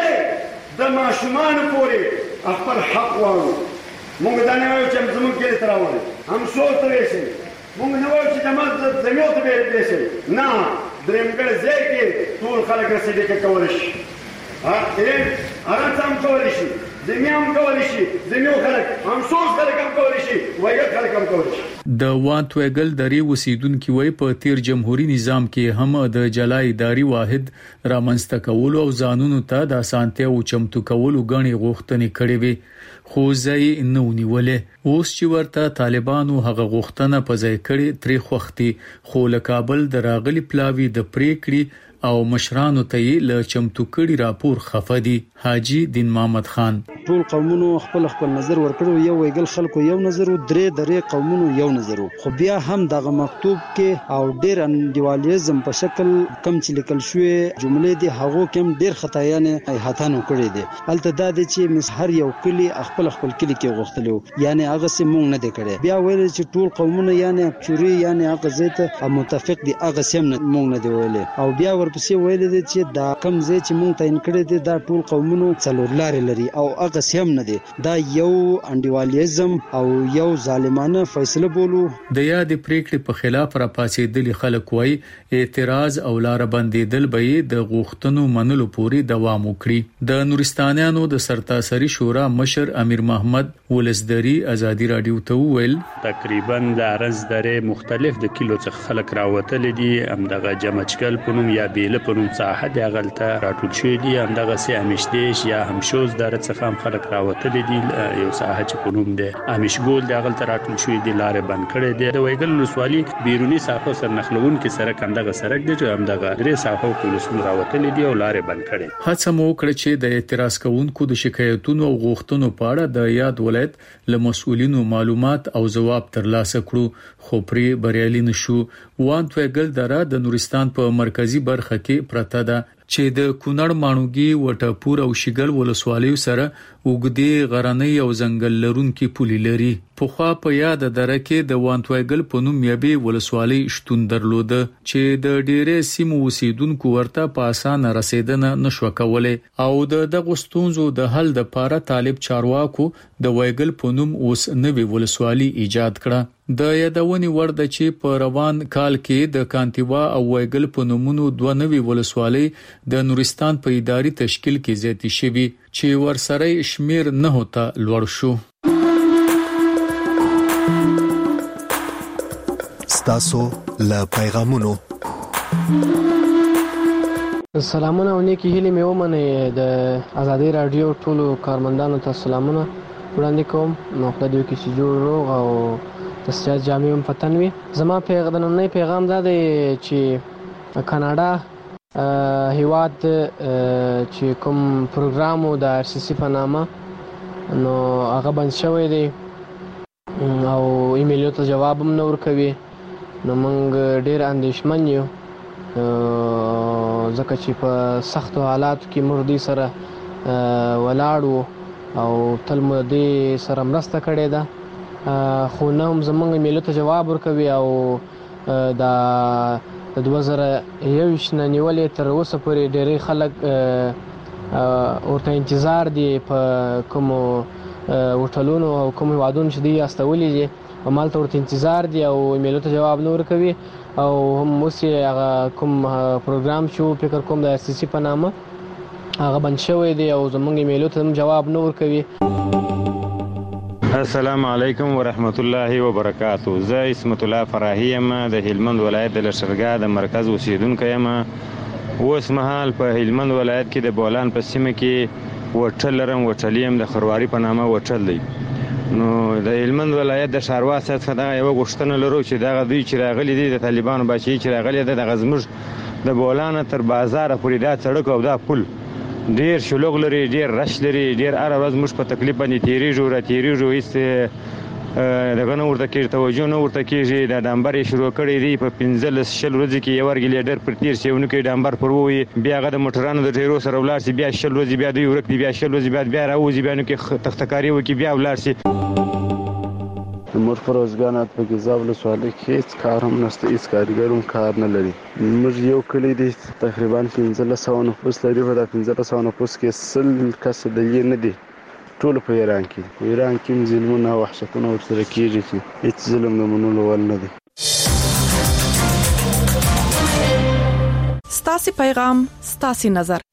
نیولې د ماشومان پورې خپل حق وایو. موږ دا نه وایو چې زموږ کې تراوله هم څو ترې شي. موږ نه وایو چې جماعت زميو ته به دې شي. نه درېمګړ ځای کې ټول خلک رسېدل کول شي. ها دې هغه څنګه کول شي. زميام کولای شي. زميو خلک هم څو خلک هم کولای شي. وایي خلک هم کولای شي. د وانتویګل درې اوسیدونکو وای په تیر جمهوریت نظام کې هم د جلای اداري واحد رامنځته کول او ځانونو ته د اسانتیا او چمتو کولو غني غوښتنې کړې وي خو ځای نه ونیولې. اوس چې ورته طالبانو هغه غوښتنه په ځای کړې تری خوختي خو له کابل د راغلي پلاوی د پریکړې او مشرانو ته یې له چمتو کړي راپور خفدي. حاجی دین محمد خان ټول قومونو خپل خپل نظر ورکړو. یو ویګل خلکو یو نظر او درې درې قومونو یو نظر خو بیا هم دغه مکتوب کې او ډیر انډیوالیزم په شکل کم چې لیکل شوې جملې دي هغه کم ډیر خطایانه هاتانو کړې دي. الته دا دي چې مس هر یو کلی خپل خپل کلی کې غوښتلو یعنی هغه سم مونږ نه دي کړې. بیا ویل چې ټول قومونه یعنی چوري یعنی هغه زیته متفق دي هغه سم مونږ نه دی ویلې. او بیا ورپسې ویل دي چې دا کم زی چې مونږ تعین کړی دي دا ټول قومونو څلور لارې لري او هغه سم نه دي. دا یو انډیوالیزم او یو ظالمانه فیصله بولو. د یاد پریکړې په خلاف را پاسېدل خلک وای اعتراض او لار بندیدل به د غوښتنو منلو پورې دوام وکړي. د نورستانیانو د سرتاسري شورا مشر امیر محمد ولسدری ازادي رادیو ته ویل تقریبا د ارز درې مختلف د کیلو څخه خلک راوتل دي. هم دغه جمچکل پونم یا بیل پونم ساحه د غلطه راټول شوی دي. هم دغه سي امشديش یا هم شوز در څخه هم خلک راوتل دي. یو ساحه چې پونم د امشګول د غلطه راټول شوی دي لارې بند کړي دي. د ویګل ولسوالي بیرونی ساحه سر نخلون کې سره کندغه سرک دي چې هم دغه درې ساحه پولیسو راوتل دي او لارې بند کړي. هڅه مو وکړه چې د اعتراض کوونکو د شکایتونو او غوښتنو په اړه د یاد ولایت له مسؤلینو معلومات او جواب ترلاسه کړو خو پرې بریالي نشو. وانتویګل دره د نورستان په مرکزی برخه کې پرته ده چې د کونړ مانوګي وټاپور او شګل ولسوالیو سره وګدي غرنۍ او ځنګل لرونکي پولي لري. پوخا په یاد دره کې د وانتویګل په نوم یبي ولسوالۍ شتون درلوده چې د ډېرې سیمو اوسیدونکو ورته په اسانه رسیدنه نشو کولای او د دغه ستونزو د حل لپاره طالب چارواکو د وایګل په نوم اوس نوې ولسوالۍ ایجاد کړه. د یادونې وړ د چې په روان کال کې د کانتیوا او وایګل په نومونو دوه نوې ولسوالۍ د نورستان په اداري تشکیل کې زیاتې شوي چې ورسره شمیر نه هوتا لوړ شو. ستاسو له پیغامونو سلامونه او نیکی هیله مې ومنه. د ازادي رادیو ټولو کارمندانو ته سلامونه وړاندې کوم. نو خدای دې وکړي چې جوړ روغ او د سیاست جامع هم پتن وي. زما پیغام نه پیغام دا دی چې کاناډا هیواد چې کوم پروګرام د آر سی سی په نامه نو هغه بند شوی دی او ایمیلو ته جواب هم نه ورکوي. نو موږ ډېر اندېښمن یو ځکه چې په سختو حالاتو کې موږ دوی سره ولاړ او تل مو دې سره مرسته کړې ده خو نه هم زموږ ایمیلو ته جواب ورکوي او دا د دوه زره یوویشت نه نیولې تر اوسه پورې ډېری خلک ورته انتظار دي په کومو هوټلونو او کومو هیوادونو چې دوی استولي دي همالته ورته انتظار دي او ایمیلو ته جواب نه ورکوي او هم اوس یې هغه کوم پروګرام چې فکر کوم د آر سی سی په نامه هغه بند شوی دی او زموږ ایمیلو ته هم جواب نه ورکوي. السلام علیکم ورحمت الله وبرکاتہ. زه اسمت الله فراهی یم د هلمند ولایت د لشرګا د مرکز اوسیدونکی یم. اوس مهال په هلمند ولایت کې د بولان په سیمه کې وټل لرم. وټل یم د خرواري په نامه وټل دی. نو د هلمند ولایت د ښاروال صاحب څخه دغه یوه غوښتنه لرو چې دغه دوی چې راغلي دي د طالبانو بچي چې راغلي ده دغه زموږ د بولانه تر بازاره پورې دا سړک او دا پل ډېر شلوغ لري، ډېر رش لري، ډېر هره ورځ موږ په تکلیف باندې تېرېږو را تېرېږو، هېڅ دغه نه ورته کېږي، توجه نه ورته کېږي. دا ډامبر یې شروع کړی دی په پنځلس شل ورځې کې یو ورګې لیډر پر تېر شي، یو نوکې ډامبر پر ووهي، بیا هغه د موټرانو د ډېرو سره ولاړ شي، بیا شل ورځې بیا دوی ورک دي، بیا شل ورځې بعد بیا راوځي، بیا نوکې تختکاري وکړي، بیا ولاړ شي. زموږ په روزګانات په ګیزاب ولسوالۍ کې هېڅ کار هم نشته، هېڅ کارګر هم کار نه لري. موږ یو کلی دی تقریبا پنځلس سوه نفوس لري، په دا پنځلس سوه نفوس کې سل کسه ډلې نه دي، ټول په ایران کې په ایران کې هم ظلمونه او وحشتونه ورسره کېږي چې هېڅ ظلم د منلو وړ نه دی. ستاسې پیغام ستاسې نظر.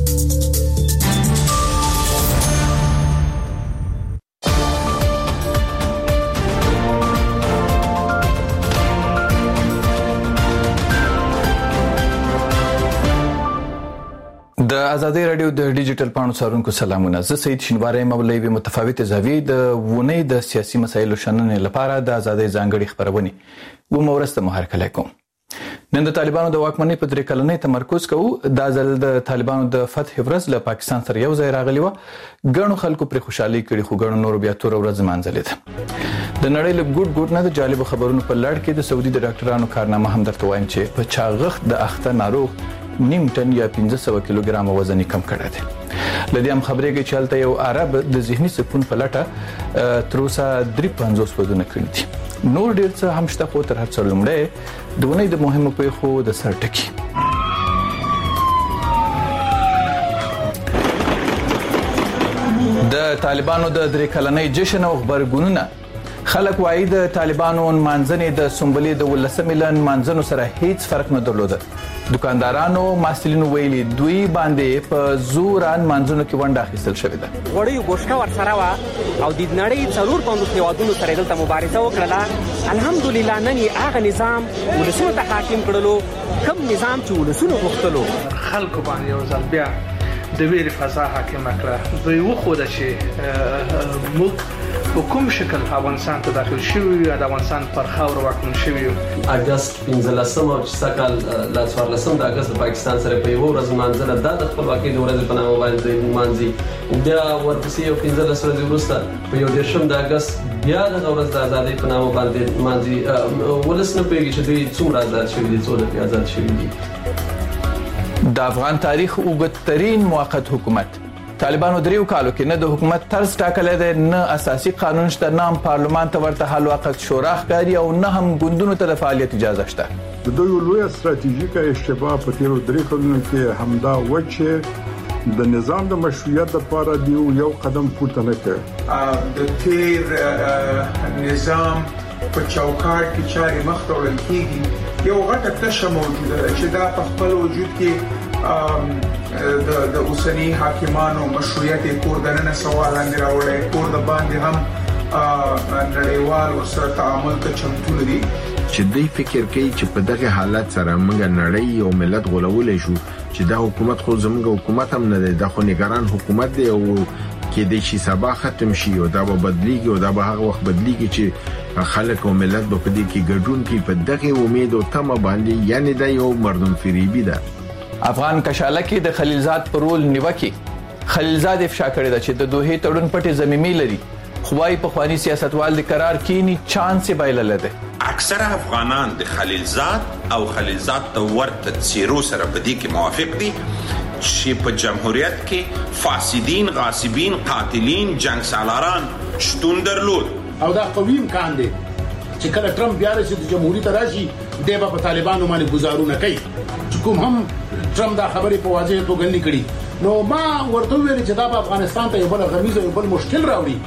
د ازادي رادیو د ډیجیټل پاڼو څارونکو سلامونه. زه سید شینواری مولوی متفاوت زاویې د ونې د سیاسي مسایلو شننې لپاره د ازادي ځانګړي خبرونه و مورسته مهرکلی کوم. نن د طالبانو د واکمنۍ په درې کلنۍ تمرکز کوو. دا ځل د طالبانو د فتح ورځ له پاکستان سره یو ځای راغلی و. ګڼو خلکو پر خوشحالي کړي خو ګڼو نور بیا تور ورځ مانځلې ده. د نړۍ له ګډ ګډ نه د جالب خبرونو په لړ کې د سعودي د ډاکټرانو کارنامه هم درته وایم چې په چاغښت د اخته ناروغ نیم ټن یا پنځه سوه کیلوګرام وزن کم کړی دی. لدې هم خبرېږي چې هلته یو عرب د ذهني سکون په لټه تر اوسه درې پنځوس ودونه کړي دي. نور ډېر څه هم شته خو تر هر څه لومړی د اونۍ د مهمو پیښو د سر ټکي. د طالبانو د درې کلنۍ جشن او خبرګونونه. خلک وایي د طالبانو منځنې د سنبلې د ولسمې له منځنو سره هیڅ فرق نه درلوده. دکاندارانو ماسلینو ویلي دوی باندې په زوران منځونو کې ونډه اخیستل شوې ده. وړي ګوښه ورسره وا او د نړۍ څلور پنځوس هیوادونو سره دلته مبارزه وکړه. الحمدلله نن هغه نظام ولسونو ته حاکم کړلو کوم نظام چې ولسونو غوښتلو. خلکو باندې یو ځل بیا د ویرې فضا حاکمه کړه. دوی وښوده چې موږ په کوم شکل افغانستان ته داخل شوي یو د افغانستان پر خاوره واکمن شوي یو. اګست پنځلسم او چې سکهال لا څوارلسم د اګست د پاکستان سره په یوه ورځ مانځله دا د خپلواکۍ د ورځې په نامه باندې مانځي. بیا ورپسې یو پنځلس ورځې وروسته په یو دېرشم د اګست بیا دغه ورځ د ازادۍ په نامه باندې مانځي. ولس نه پوهېږي چې دوی څومره آزاد شوي دي، څو دقیقې آزاد شوي دي. د افغان تاریخ اوږدترین موقت حکومت. طالبانو دریو کالو کې نه د حکومت طرز ټاکلی دی، نه اساسي قانون شته، نه هم پارلمان ته ورته حل وقت شورا ښکاري او نه هم ګوندونو ته د فعالیت اجازه شته. د دوی لویه ستراتیژیکه اشتباه په تیرو درې کلونو کې همدا و چې د نظام د مشروعیت لپاره دی یو قدم پورته نه کړ. د تیر نظام په چوکاټ کې چاري مخ ته وړل کېږي. یو غټه تشه موجوده ده چې دا په خپل وجود کې د د اوسنی حاکمانو مشروعیت کور دننه سوال لاندې راوړی، کور د باندې هم نړیوال ورسره تعامل ته چمتو نه دي. چې دوی فکر کوي چې په دغه حالت سره موږ نړۍ او ملت غولولی شو چې دا حکومت خو زموږ حکومت هم نه دی، دا خو نگران حکومت دی او کې د شي سبا ختم شي او دا به بدلیږي او دا به هغه وخت بدلیږي چې خلک او ملت به په دې کې ګډون کوي. په دغه امید او تمه باندې یعنی دا یو مردم فریبي ده. افغان کشاله کې د خلیلزاد پر رول نیوکه. خلیلزاد افشا کړی ده چې د دوه تړون پټې ضمیمې لري. خوای په خواني سیاستوال د قرار کینی چانس بایلل ده. اکثر افغانان د خلیلزاد او خلیلزاد ته ورته سیرو سره په دې کې موافق دي چې په جمهوریت کې فاسدین، غاصبین، قاتلین، جنگ سالاران شتون درلود او دا قوی امکان دی چې کله ټرمپ بیا راشي د جمهوریت راشي دی به په طالبانو باندې گزارونه کوي. چې کوم هم ټرمپ دا خبرې په واضح توګه نه کړي، نو ما ورته ویل چې دا په افغانستان ته یو بل غمیزه یو بل مشکل راوړي.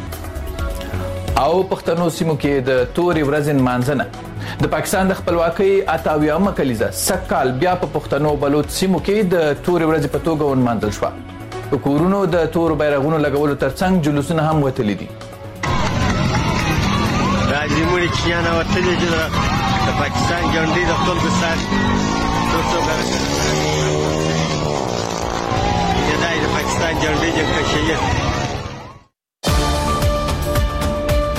او پښتنو سیمو کې د تورې ورځې مانځنه. د پاکستان د خپلواکۍ اتاویامه کلیزه سکهال بیا په پښتنو بلوچ سیمو کې د تورې ورځې په توګه ونمانځل شوه. په کورونو د تورو بیرغونو لګولو ترڅنګ جلوسونه هم وتلي دي. راځي موږ چې نه وتلي دي د پاکستان ګوندې د خپل بسات دوستو غره د پاکستان ګوندې د کشیت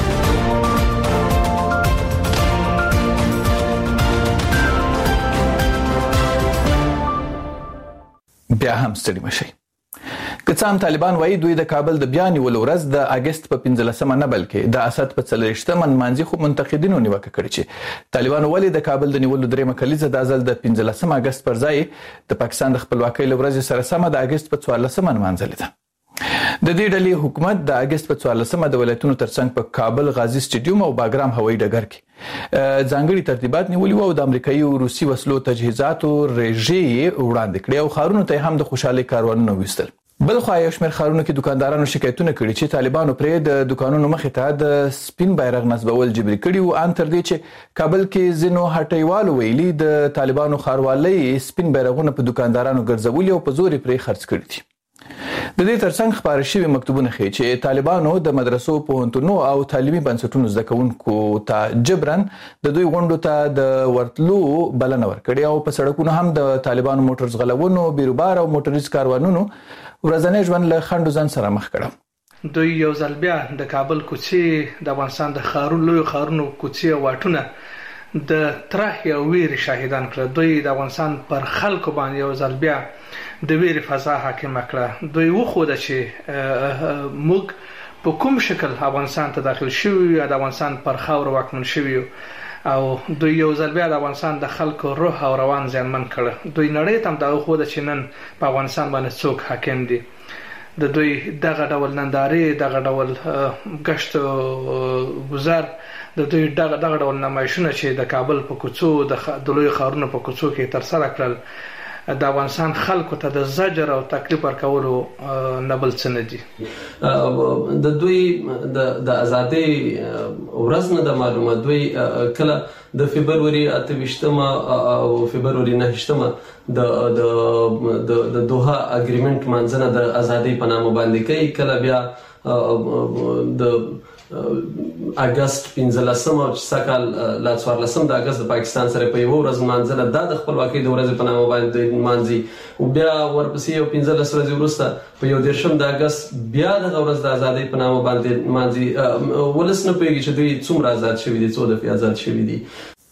بیا هم ستړي مشي. که څه هم طالبان وایي دوی د کابل د بیا نیولو ورځ د اګست په پنځلسمه نه بلکې د اسد په څلوېښتمه نمانځي، خو منتقدینو نیوکه کړې چې طالبانو ولې د کابل د نیولو دریمه کلیزه د ازل د پنځلسمه اګست پر ځای د پاکستان د خپلواکۍ له ورځې سره سمه د اګست په څوارلسمه نمانځلې ده. د دې ډلې حکومت د اګست په څوارلسمه د ولایتونو ترڅنګ په کابل، غازي سټیډیوم او باګرام هوایي ډګر کې ځانګړي ترتیبات نیولي وو او د امریکایي او روسي وسلو تجهیزاتو رژې وړاندې کړې او ښارونو ته هم د خوشحالۍ کاروانونه ویستل. بل خو یو شمېر ښارونو کې دکاندارانو شکایتونه کړي چې طالبانو پرې د دکانونو مخې ته د سپین بیرغ نصبول جبري کړي وو، ان تر دې چې کابل کې ځینو هټیوالو ویلي د طالبانو ښاروالۍ سپین بیرغونه په دکاندارانو ګرځولي او په زور یې پرې خرڅ کړي دي. د دې ترڅنګ خپاره شوي مکتوبونه ښیي چې طالبانو د مدرسو، پوهنتونونو او تعلیمي بنسټونو زده کوونکو ته جبرن د دوی غونډو ته د ورتلو بلنه ورکړې او په سړکونو هم د طالبانو موټر ځغلونو، بیروبار او موټریز کاروانونو ورځنی ژوند له خنډو ځان سره مخ کړه. دوی یو ځل بیا د کابل کوڅې، د افغانستان د ښارونو، لویو ښارونو کوڅې او واټونه د ترهې او ویرې شاهدان کړه. دوی د افغانستان پر خلکو باندې یو ځل بیا د ویرې فضا حاکمه کړه. دوی وښوده چې موږ په کوم شکل افغانستان ته داخل شوي یا د افغانستان پر خاوره واکمن شوي یو، او دوی یو ځل بیا د افغانستان د خلکو روح او روان زیانمن کړه. دوی نړۍ ته هم دا وښوده چې نن په افغانستان باندې څوک حاکم دي. د دوی دغه ډول نندارې، دغه ډول ګشت گذر، د دوی دغه دغه ډول نمایشونه چې د کابل په کوڅو، د لویو ښارونو په کوڅو کې ترسره کړل، د افغانستان خلکو ته د زجر او تکلیف ورکولو نه بل څه نه دي. د دوی د ازادۍ ورځ نه ده معلومه. دوی کله د فبروري اته ویشتمه او فبروري نهه ویشتمه د د دوحه اګریمنت منځنه د ازادۍ په نامه باندې کوي، کله بیا د اګست پنځلسمه چې سکهال لا څوارلسم د اګست د پاکستان سره په یو ورځ منځله دا د خپلواکۍ د ورځې په نامه باندې مانځي، او بیا ورپسې یو پنځلس ورځې وروسته په یو دېرشم د اګست بیا دغه ورځ د ازادۍ په نامه باندې مانځي. ولس نه پوهېږي چې دوی څومره آزاد شوي دي، څو دفعې آزاد شوي دي.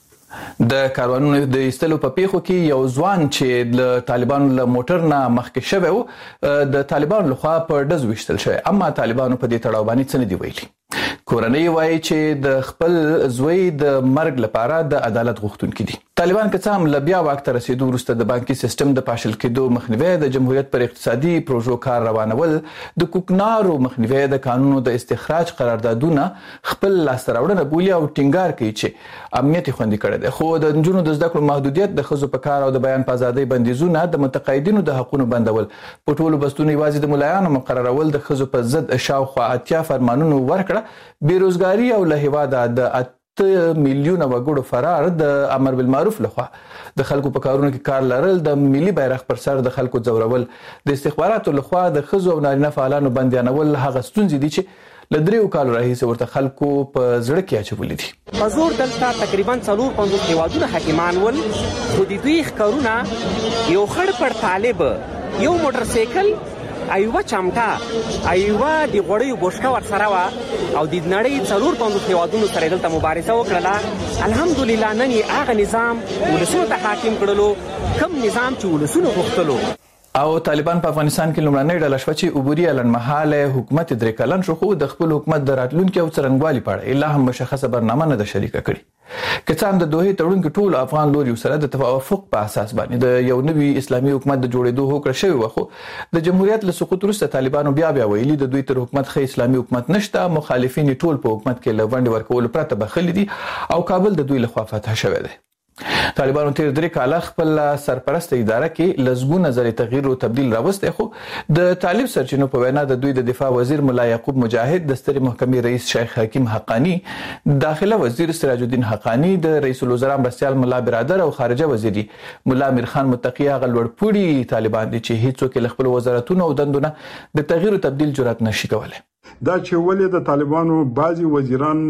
د کاروانونو د ایستلو په پیښو کې یو ځوان چې د طالبانو له موټر نه مخکې شوی و د طالبانو لخوا په ډز ویشتل شوی، اما طالبانو په دې تړاو باندې څه نه دي ویلي. کورنۍ وایي چې د خپل زوی د مرګ لپاره د عدالت غوښتونکي دي. طالبان که څه هم له بیا واک ته رسېدو وروسته د بانکي سیستم د پاشل کېدو مخنیوی، د جمهوریت پر اقتصادي پروژو کار روانول، د کوکنارو مخنیوی، د قانونو د استخراج قراردادونه خپل لاسته راوړنه بولي او ټینګار کوي چې امنیت خوندي کړی دی. خو د نجونو د زده کړو محدودیت، د ښځو په کار او د بیان په ازادۍ بندیزونه، د متقاعدینو د حقونو بندول، په ټولو بستونو یوازې د ملایانو مقررول، د ښځو په ضد شاوخوا اتیا فرمانونو ورکړه، بیروزګاري او له هیواده د اته میلیونه وګړو فرار، د امر بالمعروف لخوا د خلکو په کارونو کې کار لرل، د ملي بیرغ پر سر د خلکو ځورول، د استخباراتو لخوا د ښځو او نارینه فعالانو بندیانول هغه ستونزې دي چې له دریو کالو راهیسې ورته خلکو په زړه کې اچولي دي. په زور دلته تقریبا څلور پنځوس هیوادونه حاکمان ول، خو د دوی ښکارونه یو خړ پر طالب، یو موټر سایکل، ایوه چمټه، ایوه د غوړیو بوشکه ورسره وه، او د نړۍ څلور پنځوس هیوادونو سره دلته مبارزه وکړله. الحمدلله نن یې هغه نظام ولسونو ته حاکم کړلو کوم نظام چې ولسونو غوښتلو. او طالبان په افغانستان کې لومړنۍ ډله شوه چې عبوري لنډمهاله حکومت درې کلن شو، خو د خپل حکومت د راتلونکي او څرنګوالي په اړه لا هم مشخصه برنامه نه ده شریکه کړې. که څه هم د دوحې تړون کې ټول افغان لوري سره د توافق په اساس باندې د یو نوي اسلامي حکومت د جوړېدو هوکړه شوې وه، خو د جمهوریت له سقوط وروسته طالبانو بیا بیا ویلي د دوی تر حکومت ښه اسلامي حکومت نشته، مخالفین ټول په حکومت کې له ونډې ورکولو پرته بخښلي دي او کابل د دوی لخوا فتح شوی دی. طالبانو تیر درې کاله خپل سرپرسته اداره کې لزګونه زری تغییر او تبديل راوسته، خو د طالب سرچینو په وینا د دوی د دفاع وزیر مولا یعقوب مجاهد، د سترې محکمې رئیس شیخ حکیم حقانی، داخله وزیر سراج الدین حقانی، د رئیس الوزرا مرستیال مولا برادر او خارجه وزیر مولا میرخان متقی هغه لوړپوړي طالبان دي چې هیڅوک له خپل وزارتونو او دندونه د تغییر او تبديل جرأت نشي کولای. دا چې ولې د طالبانو بعضي وزیران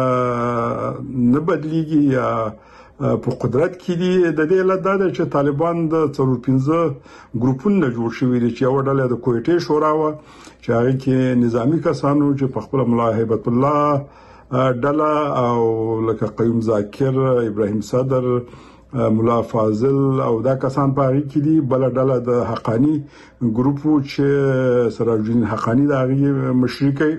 نه بدلیږي یا په قدرت کې دي، د دې له دا چې طالبان د څلور پنځه ګروپونو جوړ شوی دي، چې یو ډله د کویټې شورا و چې هغه کې نظامی کسانو چې په خپل مولا هیبت الله ډله او لکه قیوم ذاکر، ابراهیم صدر مولا فاضل او دا کسان په هغه کې دي. بل ډله د حقانی ګروپ چې سراج الدین حقانی د هغه مشري کوي.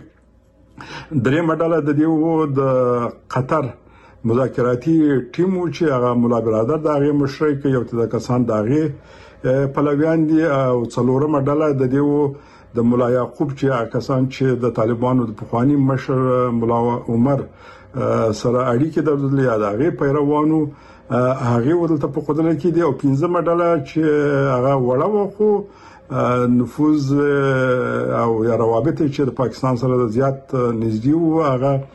درې مډاله د دیو د قطر مذاکراتي ټیم چې هغه مولا برادر د هغه مشري کوي او د کسان د هغه پلویان دي. او څلورم ډله د دیو د مولا یعقوب چې کسان چې د طالبانو د پخوانی مشر مولا عمر سره اړیکې درلودلې یا د هغه پیروانو هغه ورته په قدرت کې دي. او پنځه مډاله چې هغه وړه وخو نفوذ او یا روابط چې د پاکستان سره زیات نږدې وو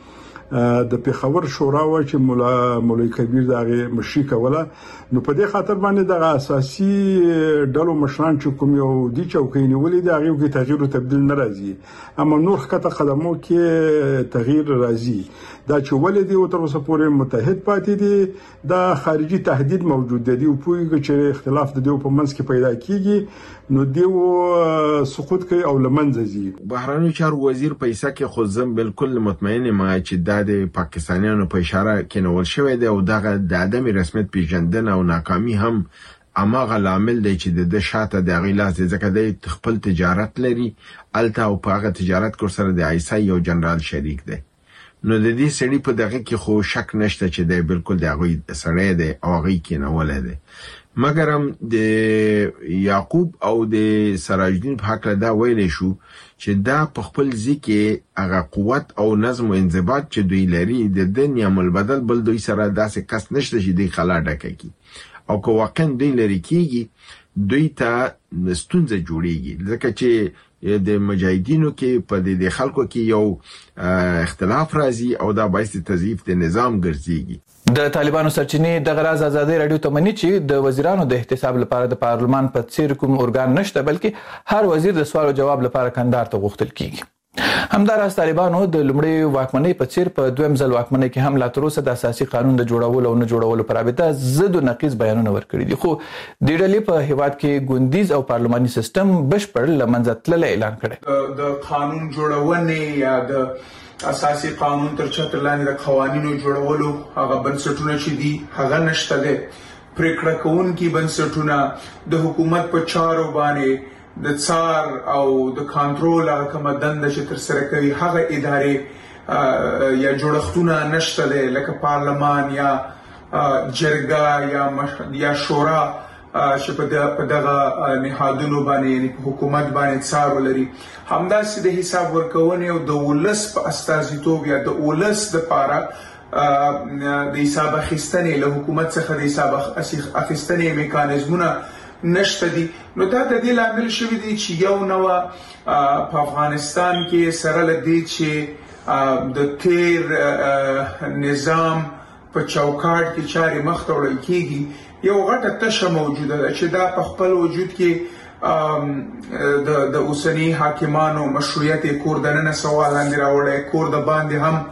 هغه د پیښور شورا و چې مولا مولوی کبیر دغه مشري کوله. نو په دې خاطر باندې د اساسي ډلو مشران چې کوم یو دي چوکۍ نیولې دي هغه کې تغییر او تبديل ناراضي. اما نور کته قدمو کې تغییر راځي. دا چې ولې دی او تر اوسه پورې متحد پاتې دي. دا خارجي تهدید موجود دی او پوهیږي چې اختلاف د دیو په منځ کې پیدا کیږي نو دیو سقوط کوي او لمنځه ځي. بهرنی چارو وزیر پیسې کې خو زم بالکل مطمئن ما چې د پاکستانیانو په اشاره کې نو شوې ده او دغه د عدم رسمیت پیژندنه او ناکامي هم اماغه لامل دی چې د شاته د غیلاس ځکه د خپل تجارت لري الته او په هغه تجارت کور سره د آیسای یو جنرال شریک دی. نو د دې سړي په دغه کې خو شک نشته چې د بالکل د غوي سړی دی او غي کې نه ولې دی. مګر هم د یعقوب او د سراج الدین په حق دا ویلې شو چې دا په خپل ځکه هغه قوت او نظم او انضباط چې دوی لري د دنیا مل بدل بل دوی سره داسې کس نشته چې دوی خلا ډکه کی او که واقعا دوی لري کیږي دوی ته ستونزه جوړیږي ځکه چې د مجاهدینو کې په دې خلکو کې یو اختلاف راځي او دا باعث تضعیف د نظام ګرځيږي. د طالبانو سرچینې د غراز ازادي رادیو ته مني چې د وزیرانو د احتساب لپاره د پارلمان په څیر کوم ارګان نشته بلکې هر وزیر د سوال او جواب لپاره کندهار ته غوښتل کیږي. همداراز طالبانو د لومړي واکمنۍ په څیر په دویم ځل واکمنۍ کې هم لا تر اوسه د اساسي قانون د جوړولو او نه جوړولو پر رابطه ضد او نقیض بیانونه ورکړي دي. خو د ډلې په هیواد کې ګوندیز او پارلماني سیستم بشپړ لمنځه تللی اعلان کړي. د قانون جوړونې یا د اساسي قانون تر چتر لاندې د قوانینو جوړولو هغه بنسټونه چې دي هغه نشته دي. پریکړه کوونکي بنسټونه د حکومت په چارو باندې د څار او د کنټرول هغه کوم دنده چې تر سره کوي هغه ادارې یا جوړښتونه نشته دي لکه پارلمان یا جرګه یا یا شورا چې په دغه نهادونو باندې یعنی په حکومت باندې څار ولري. همداسې د حساب ورکونې او د ولس په استازیتوب یا د ولس د پاره د حساب اخیستنې له حکومت څخه د حساب اخیستنې میکانیزمونه نشته دي. نو دا د دې لامل شوی دی چې یو نو په افغانستان کې سره لدی چې د تیر نظام په چوکاټ کې چاري مخ ته وړل کیږي یو غټه تشه موجوده ده چې دا په خپل وجود کې د د اوسنی حاکمانو مشروعیت کور دننه سوال لاندې راوړی کور د باندې هم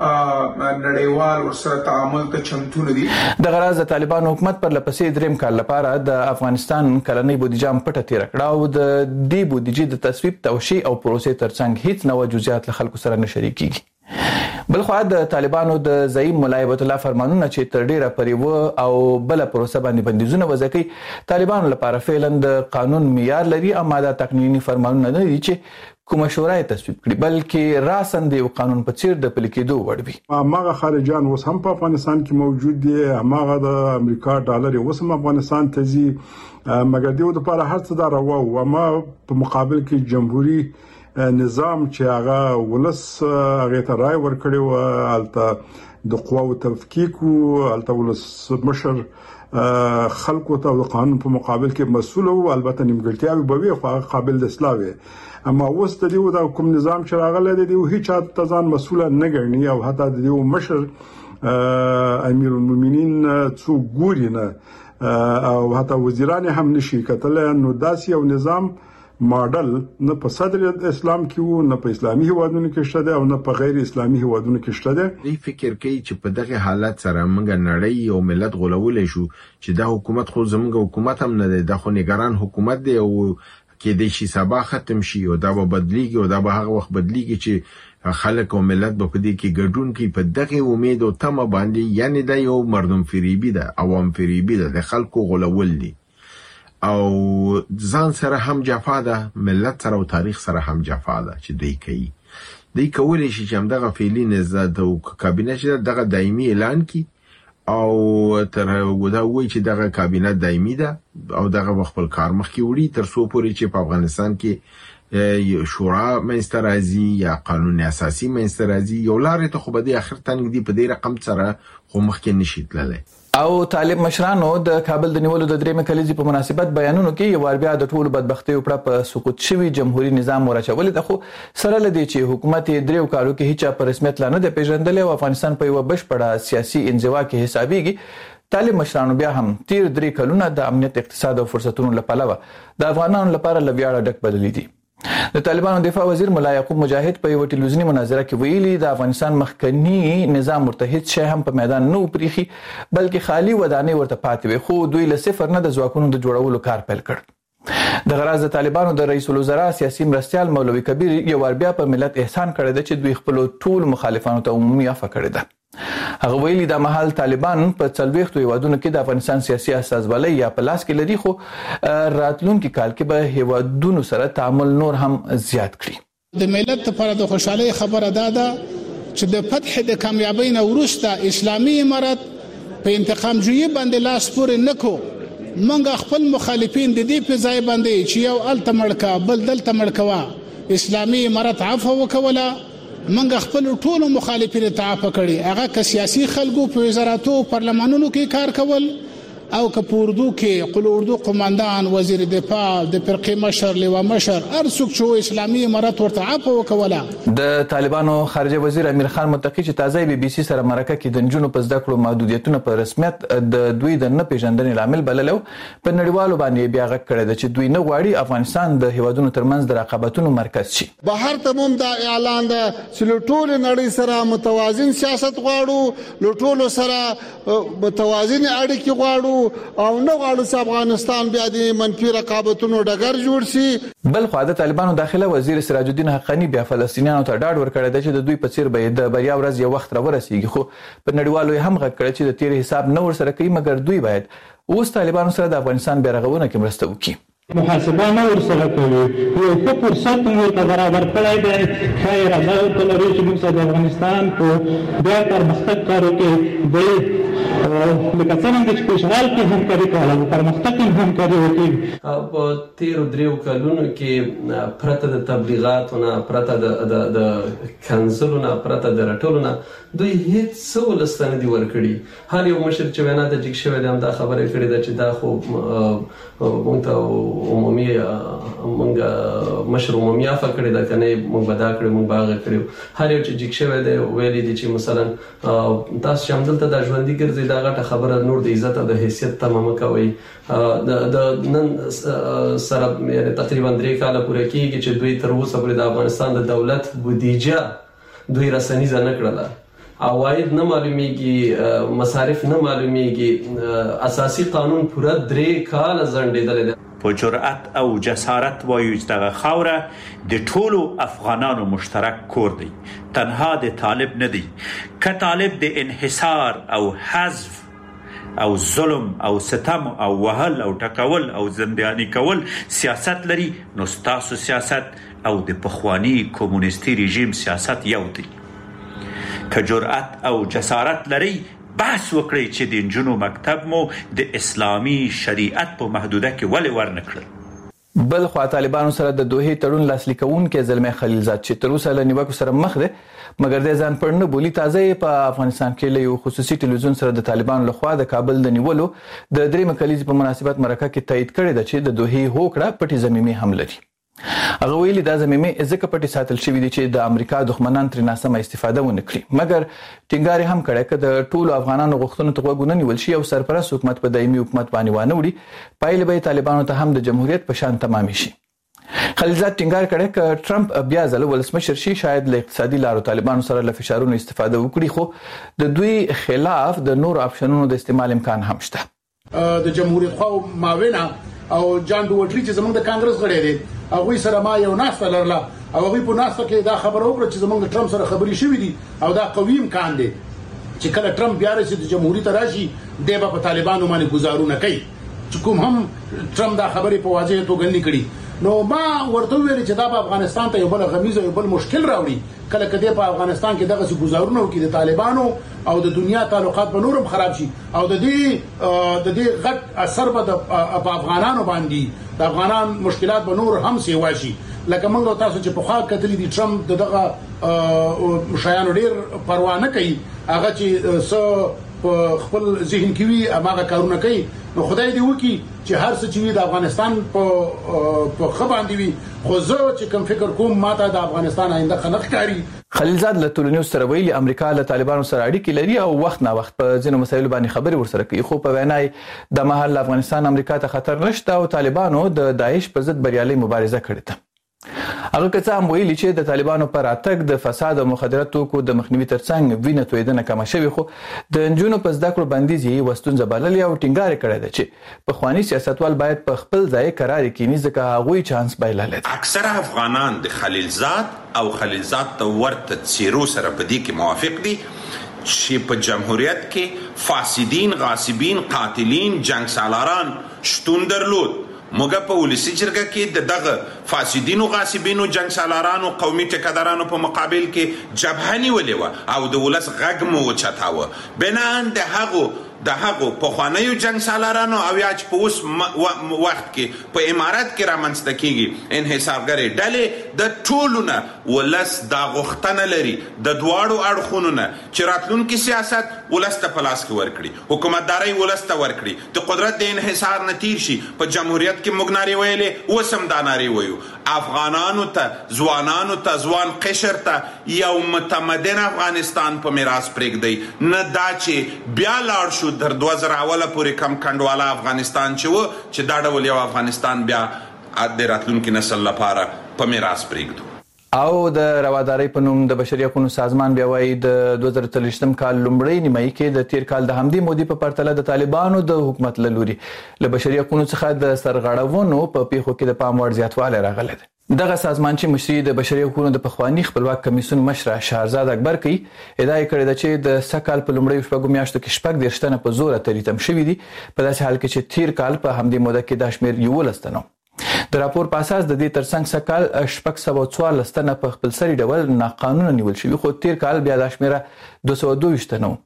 نړیوال ورسره تعامل ته چمتو دي. د غراز د طالبانو حکومت پر لپسې دریم کال لپاره د افغانستان کلنۍ بودیجه پټه تیر کړه او د دې بودیجې د تصویب توشیح او پروسې ترڅنګ هیڅ نوې جزئیات له خلکو سره نه شریکيږي. بلخو د طالبانو د زعیم مولا عبد الله فرمانونه چې تر ډیره پرې و او بل پروسه باندې بندیزونه وځکي طالبانو لپاره فعلا د قانون معیار لري اما دا تقنینی فرمانونه نه دي چې کومه شورای تصویب کړي بلکې راسن دی قانون په چیر د پلیکېدو وړ وي. هغه خارجان اوس هم په افغانستان کې موجود دي هغه د امریکا ډالر اوس هم افغانستان ته ځي مګر دیو د لپاره هر څه دا راو او ما په مقابل کې جمهوریت نظام چې هغه ولس هغه ته رائے ورکړي او الته د قواو تفکیک او الته ولس مشر خلکو ته د قانون په مقابل کې مسؤل او البته نیمګړتیاوي به وي خو قابل د اصلاح وي. اما اوس د دیو د کوم نظام چې راغلی دی دیو هیڅ ځان مسؤل نه ګڼي او حتی د دیو مشر امیر المؤمنین څو ګوري نه او حتی وزیران هم نشي کتل. نو داسې یو نظام ماډل نه په صدر اسلام کې وو نه په اسلامي هیوادونو کې شته او نه په غیر اسلامي هیوادونو کې شته. دی فکر کوي چې په دغه حالت سره موږ نړۍ او ملت غولولې شو چې دا حکومت خو زموږ حکومت هم نه دی د خو نگران حکومت دی او کې د شي سبا ختم شي او دا به بدليږي او دا به هغه وخت بدليږي چې خلک او ملت په دې کې ګډون کوي په دغه امید او تمه باندې، یعنی دا یو مردم فریبي ده، عوام فریبي ده، د خلکو غولول دي او ځان سره هم جفا ده، ملت سره او تاریخ سره هم جفا ده چې دوی کوي. دوی کولی شي چې همدغه فعلي نظارت او کابینه چې دغه دایمي اعلان کی او تر ودا وی چې دغه کابینه دایمي ده او دغه خپل کار مخ کې وړي تر څو پورې چې په افغانستان کې شورا منځته راځي یا قانون اساسي منځته راځي. یو لارې ته خو به د اخر تنګ دی په دې رقم سره خو مخ کې نشي تللی. او طالب مشرانو د کابل د نیولو د درېمې کلیزې په مناسبت بیانونو کې یو بیا د ټولو بدبختۍ او په سقوط شوی جمهوریت نظام ورچول د خو سره لدی چې حکومت دریو کالو کې هیڅ په رسمیت لا نه د پیژندل او افغانستان په یو بشپړه سیاسي انزوا کې حسابيږي. طالب مشرانو بیا هم تیر درې کلونه د امنیت، اقتصاد او فرصتونو لپاره د افغانانو لپاره لویاړه ډک بدلی دي. د طالبانو دفاع وزیر مولا یعقوب مجاهد په یو ټلویزیونی مناظره کې ویلي د افغانستان مخکنی نظام متحد شي هم په میدان نو پریخي بلکې خالی ودانې ورته پاتې وي، خو دوی له صفر نه د ځواکونو د جوړولو کار پیل کړ. د غراز د طالبانو د رئیس الوزرا سیاسي مرستيال مولوي کبیر یو بیا په ملت احسان کړی دی چې دوی خپل ټول مخالفانو ته عمومي عفو کړی ده. هغه ویلي د محل طالبان په څلويختو هیوادونو کې د افغانستان سیاسي اساسولۍ یا په لاس کې لري، خو راتلونکي کال کې به هیوادونو سره تعامل نور هم زیات کړي. د ملت لپاره د خوشحالۍ خبره ده ده چې د فتح د کامیابی نه وروسته اسلامي امارت په انتقام جوړي باندې لاس پورې نکو. منګه خپل مخالفین د دې په ځای باندې چې یو التمړکا بل دلته مړکوا اسلامي امارت عفو وکوله، منګه خپل ټولو مخالفین ته عفو کړي. هغه که سیاسي خلکو په وزارتو پارلمانونو کې کار کول او که په اردو کې قل اردو قوماندان، وزیر دفاع، د فرقې مشر، لوا مشر، هر څوک چې اسلامي امارت ورته عفو وکوله. د طالبانو خارجه وزیر امیر خان متقی چې تازه بي بي سي سره مرکه کې د نجونو په زده کړو محدودیتونه په رسمیت د دوی د نه پیژندنې لامل بللو په نړیوالو باندې بیا غږ کړی چې دوی نه غواړي افغانستان د هیوادونو ترمنځ د رقابتونو مرکز شي. بهر ته هم دا اعلان ده چې ټول نړۍ سره متوازن سیاست غواړو، ټول سره متوازن اړیکې غواړو او نه غواړو چې افغانستان بیا د منفي رقابتونو ډګر جوړ شي. بل خو د طالبانو داخله وزیر سراج الدین حقانی بیا فلسطینیانو ته ډاډ ورکړی دی چې د دوی په څیر به د بریا ورځ یو وخت راورسیږي، خو په نړیوالو هم غږ کړی چې د تیر حساب نه ورسره کوي، مګر دوی باید اوس طالبانو سره د افغانستان بیرغونه کې مرسته وکړي. محاسبه نه ورسره کوي، یو ښه فرصت موږ ته برابر کړی دی. خیر الله تعالی چې موږ د افغانستان په بیا پرمختګ کارو کې دی لکه څنګه چې پېشنهاد کې همکاري کوله، پرمختګ کې همکاري وکړي. په تیرو دریو کلونو کې پرته د تبلیغاتو نه، پرته د د کنزلو نه، پرته د راټولو نه دوی هیڅ څه ولس ته نه دي ورکړي. هر یو مشر چې وینا ته جګ شوی دی همدا خبره کړې ده چې دا خو موږ ته عمومي موږ مشر عمومي عفو کړی ده، کنه موږ به دا کړو، موږ به هغه کړو. هر یو چې جګ شوی دی ویلي دي چې مثلا تاسو چې همدلته د ژوندي ګرځي دا غټه خبره نور د عزت او د حیثیت تمامه کوي. د نن سره یعنی تقریبا درې کاله پوره کېږي چې دوی تر اوسه پورې د افغانستان د دولت بودیجه دوی رسنیزه نه کړله، عواید نه معلومیږي، مصارف نه معلومیږي. اساسي قانون پوره درې کاله ځنډېدلی دی. په جرأت او جسارت وایو چې دغه خاوره د ټولو افغانانو مشترک کور دی، تنها د طالب نه دی. که طالب د انحصار او حذف او ظلم او ستم او وهل او ټکول او زنداني کول سیاست لري، نو ستاسو سیاست او د پخوانی کمونیستي رژیم سیاست یو دی. که جرأت او جسارت لري بحث وکړي چې د انجونو مکتب مو د اسلامي شریعت په محدوده کې ولې ورنکړل. بل خو طالبانو سره د دوه تړون لاسلیک کوونکې زلمه خلیلزاد چې تر اوسه له نیوکو سره مخ ده، مګر د ځان پړنه بولی تازه په افغانستان کې له یو خصوصي ټلویزیون سره د طالبانو لخوا د کابل د نیولو د درېمې کلیزې په مناسبت مرکه کې تایید کړی ده چې د دوه هوکړه پټي زمینی هم لري. هغه ویلي دا زمینی ځکه پټي ساتل شوی دي چې د امریکا دښمنان تر ناسمه استفاده ونه کړي، مګر ټینګار هم کړی چې د ټولو افغانانو غوښتنو ته غوږ نه نیول شي او سرپرست حکومت په دایمي حکومت باندې وانه وړي، پایله به طالبانو ته هم د جمهوریت په شان تمام شي. خلیلزاد ټینګار کړی چې ټرمپ بیا ځل ولسمشر شي شاید له اقتصادي لارو طالبانو سره له فشارونو استفاده وکړي، خو د دوی خلاف د نور اپشنونو د استعمال امکان هم شته. د جمهوریت خو ماوینا او جان ډوټری چې زموږ د کانګرس غړي دي هغه سره ما یو ناسته لرله او هغه په ناسته کې دا خبره وکړه چې زمونږ ټرمپ سره خبري شوې دي او دا قوي امکان دی چې کله ټرمپ بیا راشي د جمهوریت راشي دی به په طالبانو باندې گزارونه کوي چې کوم هم ټرمپ دا خبره په واضح توګه نه کړي. نو ما ورته ویل چې دا په افغانستان ته یو بل غمیز او یو بل مشکل راوړي کله کله په افغانستان کې دغه څه گزارونه وکړي د طالبانو او د دنیا تعلقات به نورم خراب شي او د دې د دې غټ اثر به په افغانانو باندې د افغانان مشکلات به نور هم سیوا شي. لکه موږ تاسو چې په خوا کتلې دي ټرمپ دغه شایانو ډیر پروا نه کوي هغه چې څو په خپل ذهن کې وي هغه کارونه کوي. نو خدای دې وکړي چې هر څه چې وي د افغانستان په په خباندې وي خو زه چې کوم فکر کوم ماته د افغانستان آینده خنق کاری. خلیلزاد له ټولنیز سره ویلي امریکا له طالبانو سره اړیکې لري او وخت نه وخت په ځینو مسایلو باندې خبرې ورسره کوي خو په وینای د مهال افغانستان امریکا ته خطر نشته او طالبانو د داعش پر ضد بریالي مبارزه کړې ده. هغه کڅه هم ویلي چې د طالبانو پر اتک د فساد او مخدرات توکو د مخنیوي ترڅنګ وینه تویدنه کم شوی خو د انجونو په زده کړو بندیز یې وستونځ بللې او ټینګار کړی دی چې په خواني سیاستوال باید په خپل ځای قرار کینی ځکه هغه چانس بایلل. اکثره افغانان د خلیلزاد او خلیلزاد ته ورته څیرو سره په دې کې موافق دي چې په جمهوریت کې فاسدین، غاصبین، قاتلین، جنگ سالاران شتون درلود. موږ په ولسی جرګه کې د دغه فاسدینو، غاصبینو، جنگ سالارانو، قومي ټیکدارانو په مقابل کې جبهه نیولې وه او د ولس غږ مو وچتاوه بنان د هغو د هغو پخوانیو جنگ سالارانو او یا چې په اوس وخت کې په امارات کې رامنځته کیږي انحصارګرې ډلې د ټولو نه ولس دا غوښتنه لري د دواړو اړخونو نه چې راتلونکي سیاست ولس ته په لاس کې ورکړي، حکومتداري ولس ته ورکړي، د قدرت د انحصار نه تیر شي. په جمهوریت کې موږ نارې ویلې اوس هم دا نارې ویو. افغانانو ته، ځوانانو ته، ځوان قشر ته یو متمدن افغانستان په میراث پرېږدئ، نه دا چې بیا لاړ شو در دوه زره اوله پورې کم کنډواله افغانستان چې و چې دا ډول یو افغانستان بیا د راتلونکي نسل لپاره په میراث پرېږدو. او د روادارۍ په نوم د بشري حقوقو سازمان بیا وایي د دوه زره څلوېښتم کال لومړۍ نیمایي کې د تیر کال د همدې مودې په پرتله د طالبانو د حکومت له لوري له بشري حقوقو څخه د سرغړونو په پیښو کې د پام وړ زیاتوالی راغلی دی. دغه سازمان چې مشري د بشري حقوقو د پخوانی خپلواک کمیسیون مشر شهرزاد اکبر کوي ادعا کړې ده چې د سکهال په لومړیو شپږو میاشتو کې شپږ دېرش تنه په زوره تریتم شوي دي په داسې حال کې چې تیر کال په همدې موده کې دا شمېر یولس تنه د راپور په اساس د دې ترڅنګ سکهال شپږ سوه څوارلس تنه په خپلسري ډول ناقانونه نیول شوي خو تیر کال بیا دا شمېره دوه سوه دوه ویشت تنه.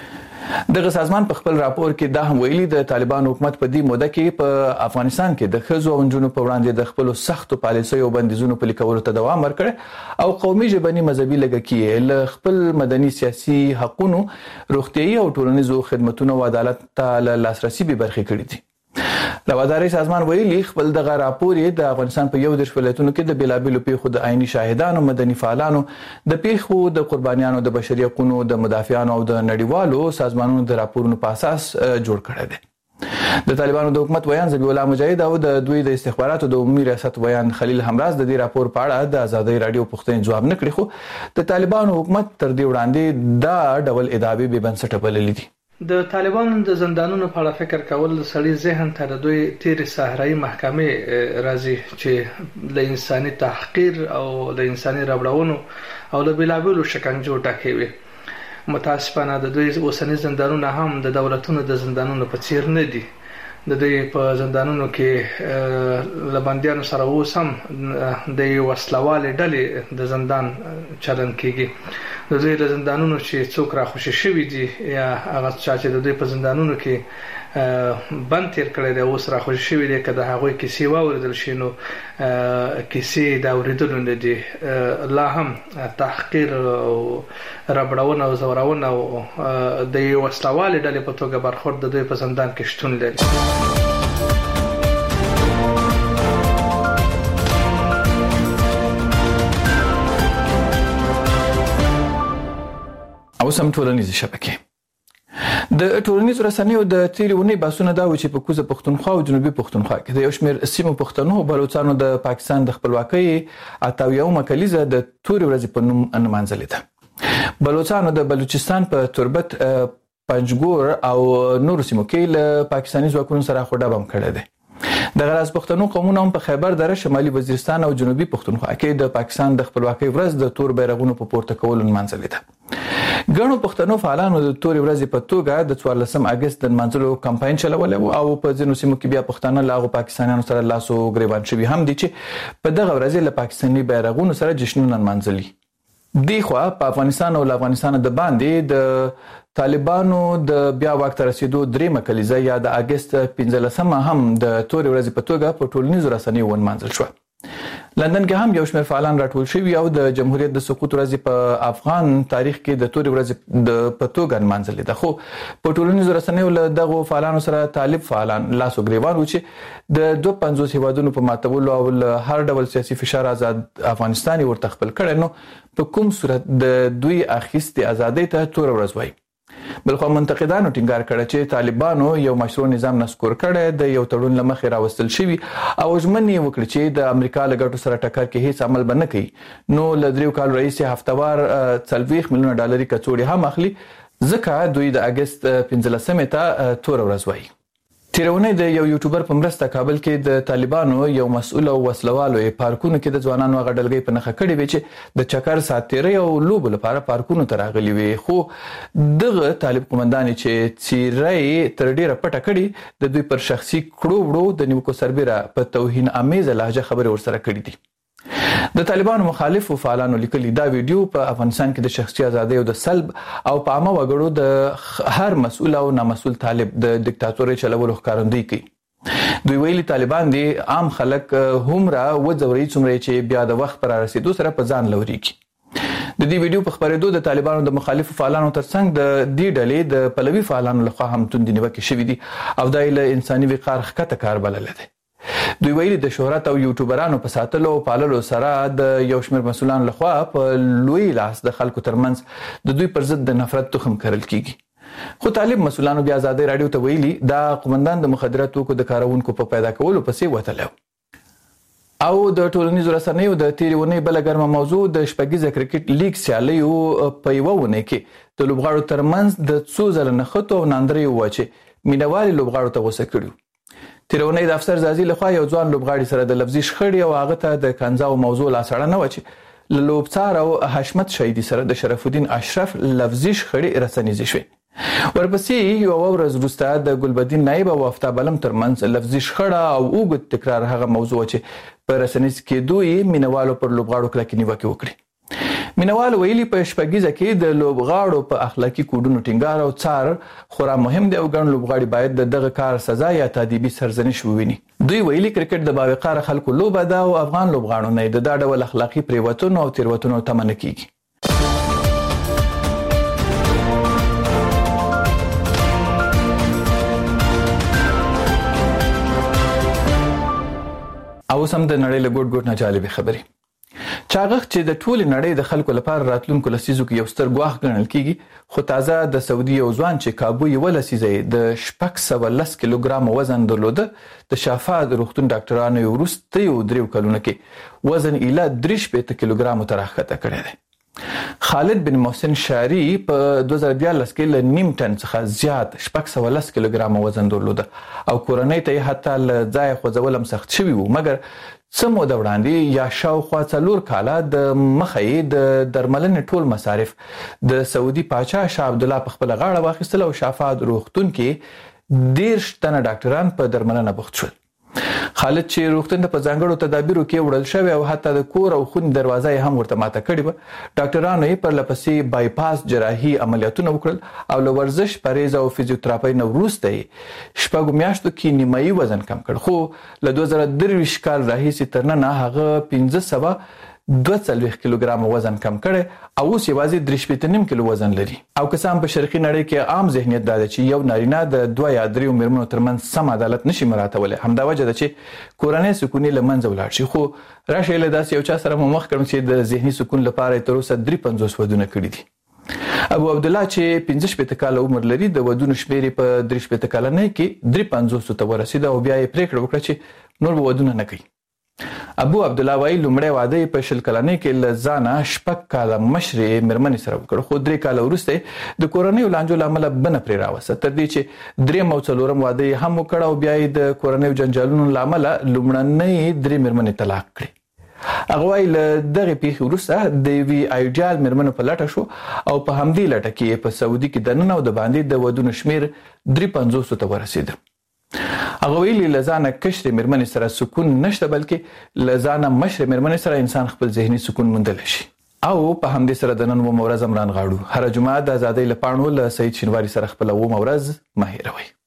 دغه سازمان په خپل راپور کې دا هم ویلي د طالبان حکومت په دې موده کې په افغانستان کې د ښځو او نجونو په وړاندې د خپلو سختو پالیسیو او بندیزونو پلي کولو ته دوام ورکړی او قومي ژبني مذهبي لږکي له خپل مدني سیاسي حقونو، روغتیايي او ټولنیزو خدمتونو او عدالت ته له لاسرسي بې برخې کړي دي. روادارۍ سازمان ویلي خپل دغه راپور یې د افغانستان په یو دېرش ولایتونو کې د بېلابېلو پیښو د عیني شاهدانو، مدني فعالانو، د پیښو د قربانیانو، د بشري حقوقو د مدافعانو او د نړیوالو سازمانونو د راپورونو په اساس جوړ کړی دی. د طالبانو د حکومت ویان ذبیح الله مجاهد او د دوی د استخباراتو د عمومي ریاست ویان خلیل همراز د دې راپور په اړه د ازادۍ رادیو پوښتنې ځواب نه کړي خو د طالبانو حکومت تر دې وړاندې دا ډول ادعاوې بې بنسټه بللې دي. د طالبانو د زندانونو په اړه فکر کول د سړي ذهن ته د دوی تیرې صحرایي محکمې راځي چې له انساني تحقیر او له انساني ربړونو او له بېلابېلو شکنجو ډکې وي. متاسفانه د دوی اوسني زندانونه هم د دولتونو د زندانونو په څیر نه دي. د دوی په زندانونو کې له بندیانو سره اوس هم د یو وسلوالې ډلې د زندان چلن کیږي. د دوی له زندانونو چې څوک راخوشي شوي دي یا هغه چا چې د دوی په زندانونو کې بند تیر کړی دی اوس راخوشي شوي دي که د هغوی کیسې واورېدل شي نو کیسې د اورېدلو نه دي. لا هم تحقیر او ربړونه او زورونه او د یو وسلوالې ډلې په توګه برخورد د دوی په زندان کې شتون لري. او سم ټولنیزې شبکې د ټولنیزو رسنیو د تیرې اونۍ بحثونه دا و چې په کوزه پښتونخوا او جنوبي پښتونخوا کې د یو شمېر سیمو پښتنو او بلوڅانو د پاکستان د خپلواکۍ اته اویاومه کلیزه د تورې ورځې په نوم نمانځلې ده. بلوڅانو د بلوچستان په تربت، پنجګور او نورو سیمو کې له پاکستاني ځواکونو سره خوډه بم کړی دی. د غراز پښتنو قومونه هم په خیبر دره شمالي وزیرستان او جنوبي پښتونخوا کې د پاکستان د خپلواکۍ ورځ د تور بیرغونو په پورته کولو نمانځلې ده. ګڼو پښتنو فعالانو د تور ورځې په توګه د څوارلسم اگست د نمانځلو کمپاین چلولی او په ځینو سیمو کې بیا پښتانه له هغو پاکستانیانو سره لاس و ګریوان شوي هم دي چې په دغه ورځې له پاکستاني بیرغونو سره جشنونه نمانځلي. دی خو په افغانستان او افغانستان د باندې د طالبانو د بیا واک ته رسیدو دریمه کلیزه یا د اگست پنځلسمه هم د تورې ورځې په توګه په ټولنیزو رسنیو ونمانځل شوه. لندن کې هم یو شمېر فعالان راټول شوي او د جمهوریت د سقوط ورځې په افغان تاریخ کې د تورې ورځې د په توګه نمانځلې ده. خو په ټولنیزو رسنیو له دغو فعالانو سره طالب فعالان لاس و ګریوان و چې د دوه پنځوس هیوادونو په ماتولو او له هر ډول سیاسي فشار آزاد افغانستان یې ورته خپل کړی، نو په کوم صورت د دوی اخیستې ازادۍ ته توره ورځ وایي. بلخو منتقدانو ټینګار کړی چې طالبانو یو مشروع نظام نسکور کړی د یو تړون له مخې راوستل شوي او ژمنې یې وکړې چې د امریکا له ګټو سره ټکر کې هیڅ عمل به نه کوي. نو له دریو کالو راهیسې هفتهوار څلوېښت میلیونه ډالري کڅوړې هم اخلي، ځکه دوی د اګست پنځلسمې ته توره ورځ وایي. تیرونی د یو یوټیوبر په مرسته کابل کې د طالبانو یو مسؤل او وسلوالو یې پارکونو کې د ځوانانو هغه ډلګۍ په نښه کړې وې چې د چکر ساتیرۍ او لوبو لپاره پارکونو ته راغلي وي. خو دغه طالب قومندان چې څیرۍ تر ډیره پټه کړي د دوی پر شخصي کړو وړو د نیوکو سربیره په توهین امیزه لهجه خبرې ورسره کړې دي. د طالبانو مخالفو فعالانو لیکلي دا ویډیو په افغانستان کې د شخصي ازادۍ او د سلب او په عامه وګړو د هر مسؤل او نامسؤل طالب د دیکتاتورۍ چلولو ښکارندویي کوي. دوی ویلي طالبان دي عام خلک هومره وځوري څومره چې بیا د وخت پر رسیدو سره په ځان لوريږي. د دې ویډیو په خبرېدو د طالبانو د مخالفو فعالانو ترڅنګ د دې ډلې د پلوي فعالانو لخوا هم توندې نیوکې شوې دي او دا یې له انساني وقار ښکته کار بللی دی. دوی ویلي د شهرت او یوټیوبرانو په ساتلو او پاللو سره د یو شمېر مسؤلانو لخوا په لوی لاس د خلکو ترمنځ د دوی پر ضد د نفرت تخم کرل کیږي. خو طالب مسؤلانو بیا ازادۍ راډیو ته ویلي دا قومندان د مخدره توکو د کارونکو په پیدا کولو پسې وتلی او د ټولنیزو رسنیو د تیرې اونۍ بله ګرمه موضوع د شپږیزه کرکټ لیګ سیالیو په یوه اونۍ کې د لوبغاړو ترمنځ د څو ځله نښتو او ناندریو وه چې مینوالې لوبغاړو ته غوسه کړي. تیرې اونۍ د افسر زازي لخوا یو ځوان لوبغاړي سره د لفظي شخړې او هغه ته د کنځاو موضوع لاسړه نه وه چې له لوبڅار او حشمت شهیدي سره د شرف الدین اشرف لفظي شخړې رسنیزې شوې. ورپسې یوه ورځ وروسته د ګلبدین نایب او افتاب علم ترمنځ لفظي شخړه او اوږد تکرار هغه موضوع چې په رسنیز کېدو یې مینوالو پر لوبغاړو کلکې نیوکې وکړې. مینوال ویلي په شپږیزه کې د لوبغاړو په اخلاقي کوډونو ټینګار او څار خورا مهم دی او ګڼ لوبغاړي باید د دغه کار سزا یا تادیبي سرزنش وویني. دوی ویلي کرکټ د باوقاره خلکو لوبه ده او افغان لوبغاړو نه د دا ډول اخلاقي پریوتونو او تیروتنو تمه نه کیږي. او سم د نړۍ له ګوټ ګوټ نه جالبې خبرې. چاغښت چې د ټولې نړۍ د خلکو لپاره راتلونکو لسیزو کې یو ستر ګواښ ګڼل کیږي، خو تازه د سعودي یو ځوان چې کابو یوه لسیزه یې د شپږ سوه لس کیلوګرامه وزن درلوده د شافا د روغتون ډاکټرانو یې وروستیو دریو کلونو کې وزن ایله درې شپېته کیلوګرامو ته راښکته کړی دی. خالد بن محسن شاری په دوه زره دیارلس کې له نیم ټن څخه زیات شپږ سوه لس کیلوګرامه وزن درلوده او کورنۍ ته یې حتی له ځایه خوځول هم سخت شوي وو، مګر څه موده وړاندې یا شاوخوا څلور کاله د مخه یې د درملنې ټول مصارف د سعودي پاچا شاه عبدالله په خپله غاړه واخیستل او شافا روغتون کې دېرش تنه ډاکټران په درملنه بوخت شول. خالد چې روغتون ته په ځانګړو تدابیرو کې وړل شوی او حتی د کور او خونې دروازه یې هم ورته ماته کړې وه، ډاکټرانو یې پرلپسې بایپاس جراحي عملیاتونه وکړل او له ورزش پرهیز او فزیوتراپۍ نه وروسته یې شپږو میاشتو کې نیمایي وزن کم کړ. خو له دوه زره درویشت کال راهیسې تر ننه هغه پنځه سوه دوه څلوېښت کیلوګرامه وزن کم کړی او اوس یوازې درې شپېته نیم کیلو وزن لري. او که څه هم په شرقي نړۍ کې عام ذهنیت دا دی چې یو نارینه د دوه یا دریو میرمنو ترمنځ سم عدالت نشي مراعاتولی، همدا وجه ده چې کورنۍ سکون یې له منځه ولاړ شي. خو راشئ له داسې یو چا سره مو مخ کړم چې د ذهني سکون لپاره یې تر اوسه درې پنځوس ودونه کړي دي. ابو عبدالله چې پنځه شپېته کاله عمر لري د ودونو شمېر یې په درې شپېته کلنۍ کې درې پنځوسو ته ورسېده او بیا یې پرېکړه وکړه چې نور به ودونه نه کوي. ابو عبد الله وای لومړی واده په شل کلنۍ کې لزانه شپږ کاله مشرې مېرمنې سره وکړ، خو درې کاله وروسته د کورنۍ لانجو لامل بنه پرې راوسته، تر دې چې دریم او څلورم واده هم وکړ او بیا د کورنۍ جنجالونو لامل لومړنۍ درې مېرمنې طلاق کړې. هغه وایي له دغې پیښې وروسته د یوې ایډیال مېرمنو په لټه شو او په همدې لټه کې په سعودي کې دننه او د باندې د ودونو شمېر درې پنځوسو ته ورسېده. هغه ویلي له ځانه کشرې مېرمنې سره سکون نشته، بلکې له ځانه مشرې مېرمنې سره انسان خپل ذهني سکون موندلی شي. او په همدې سره د نن اوومه ورځ هم رانغاړو. هره جمعه د ازادۍ له پاڼو له سعید شینواري سره خپله اوومه ورځ مه هېروئ.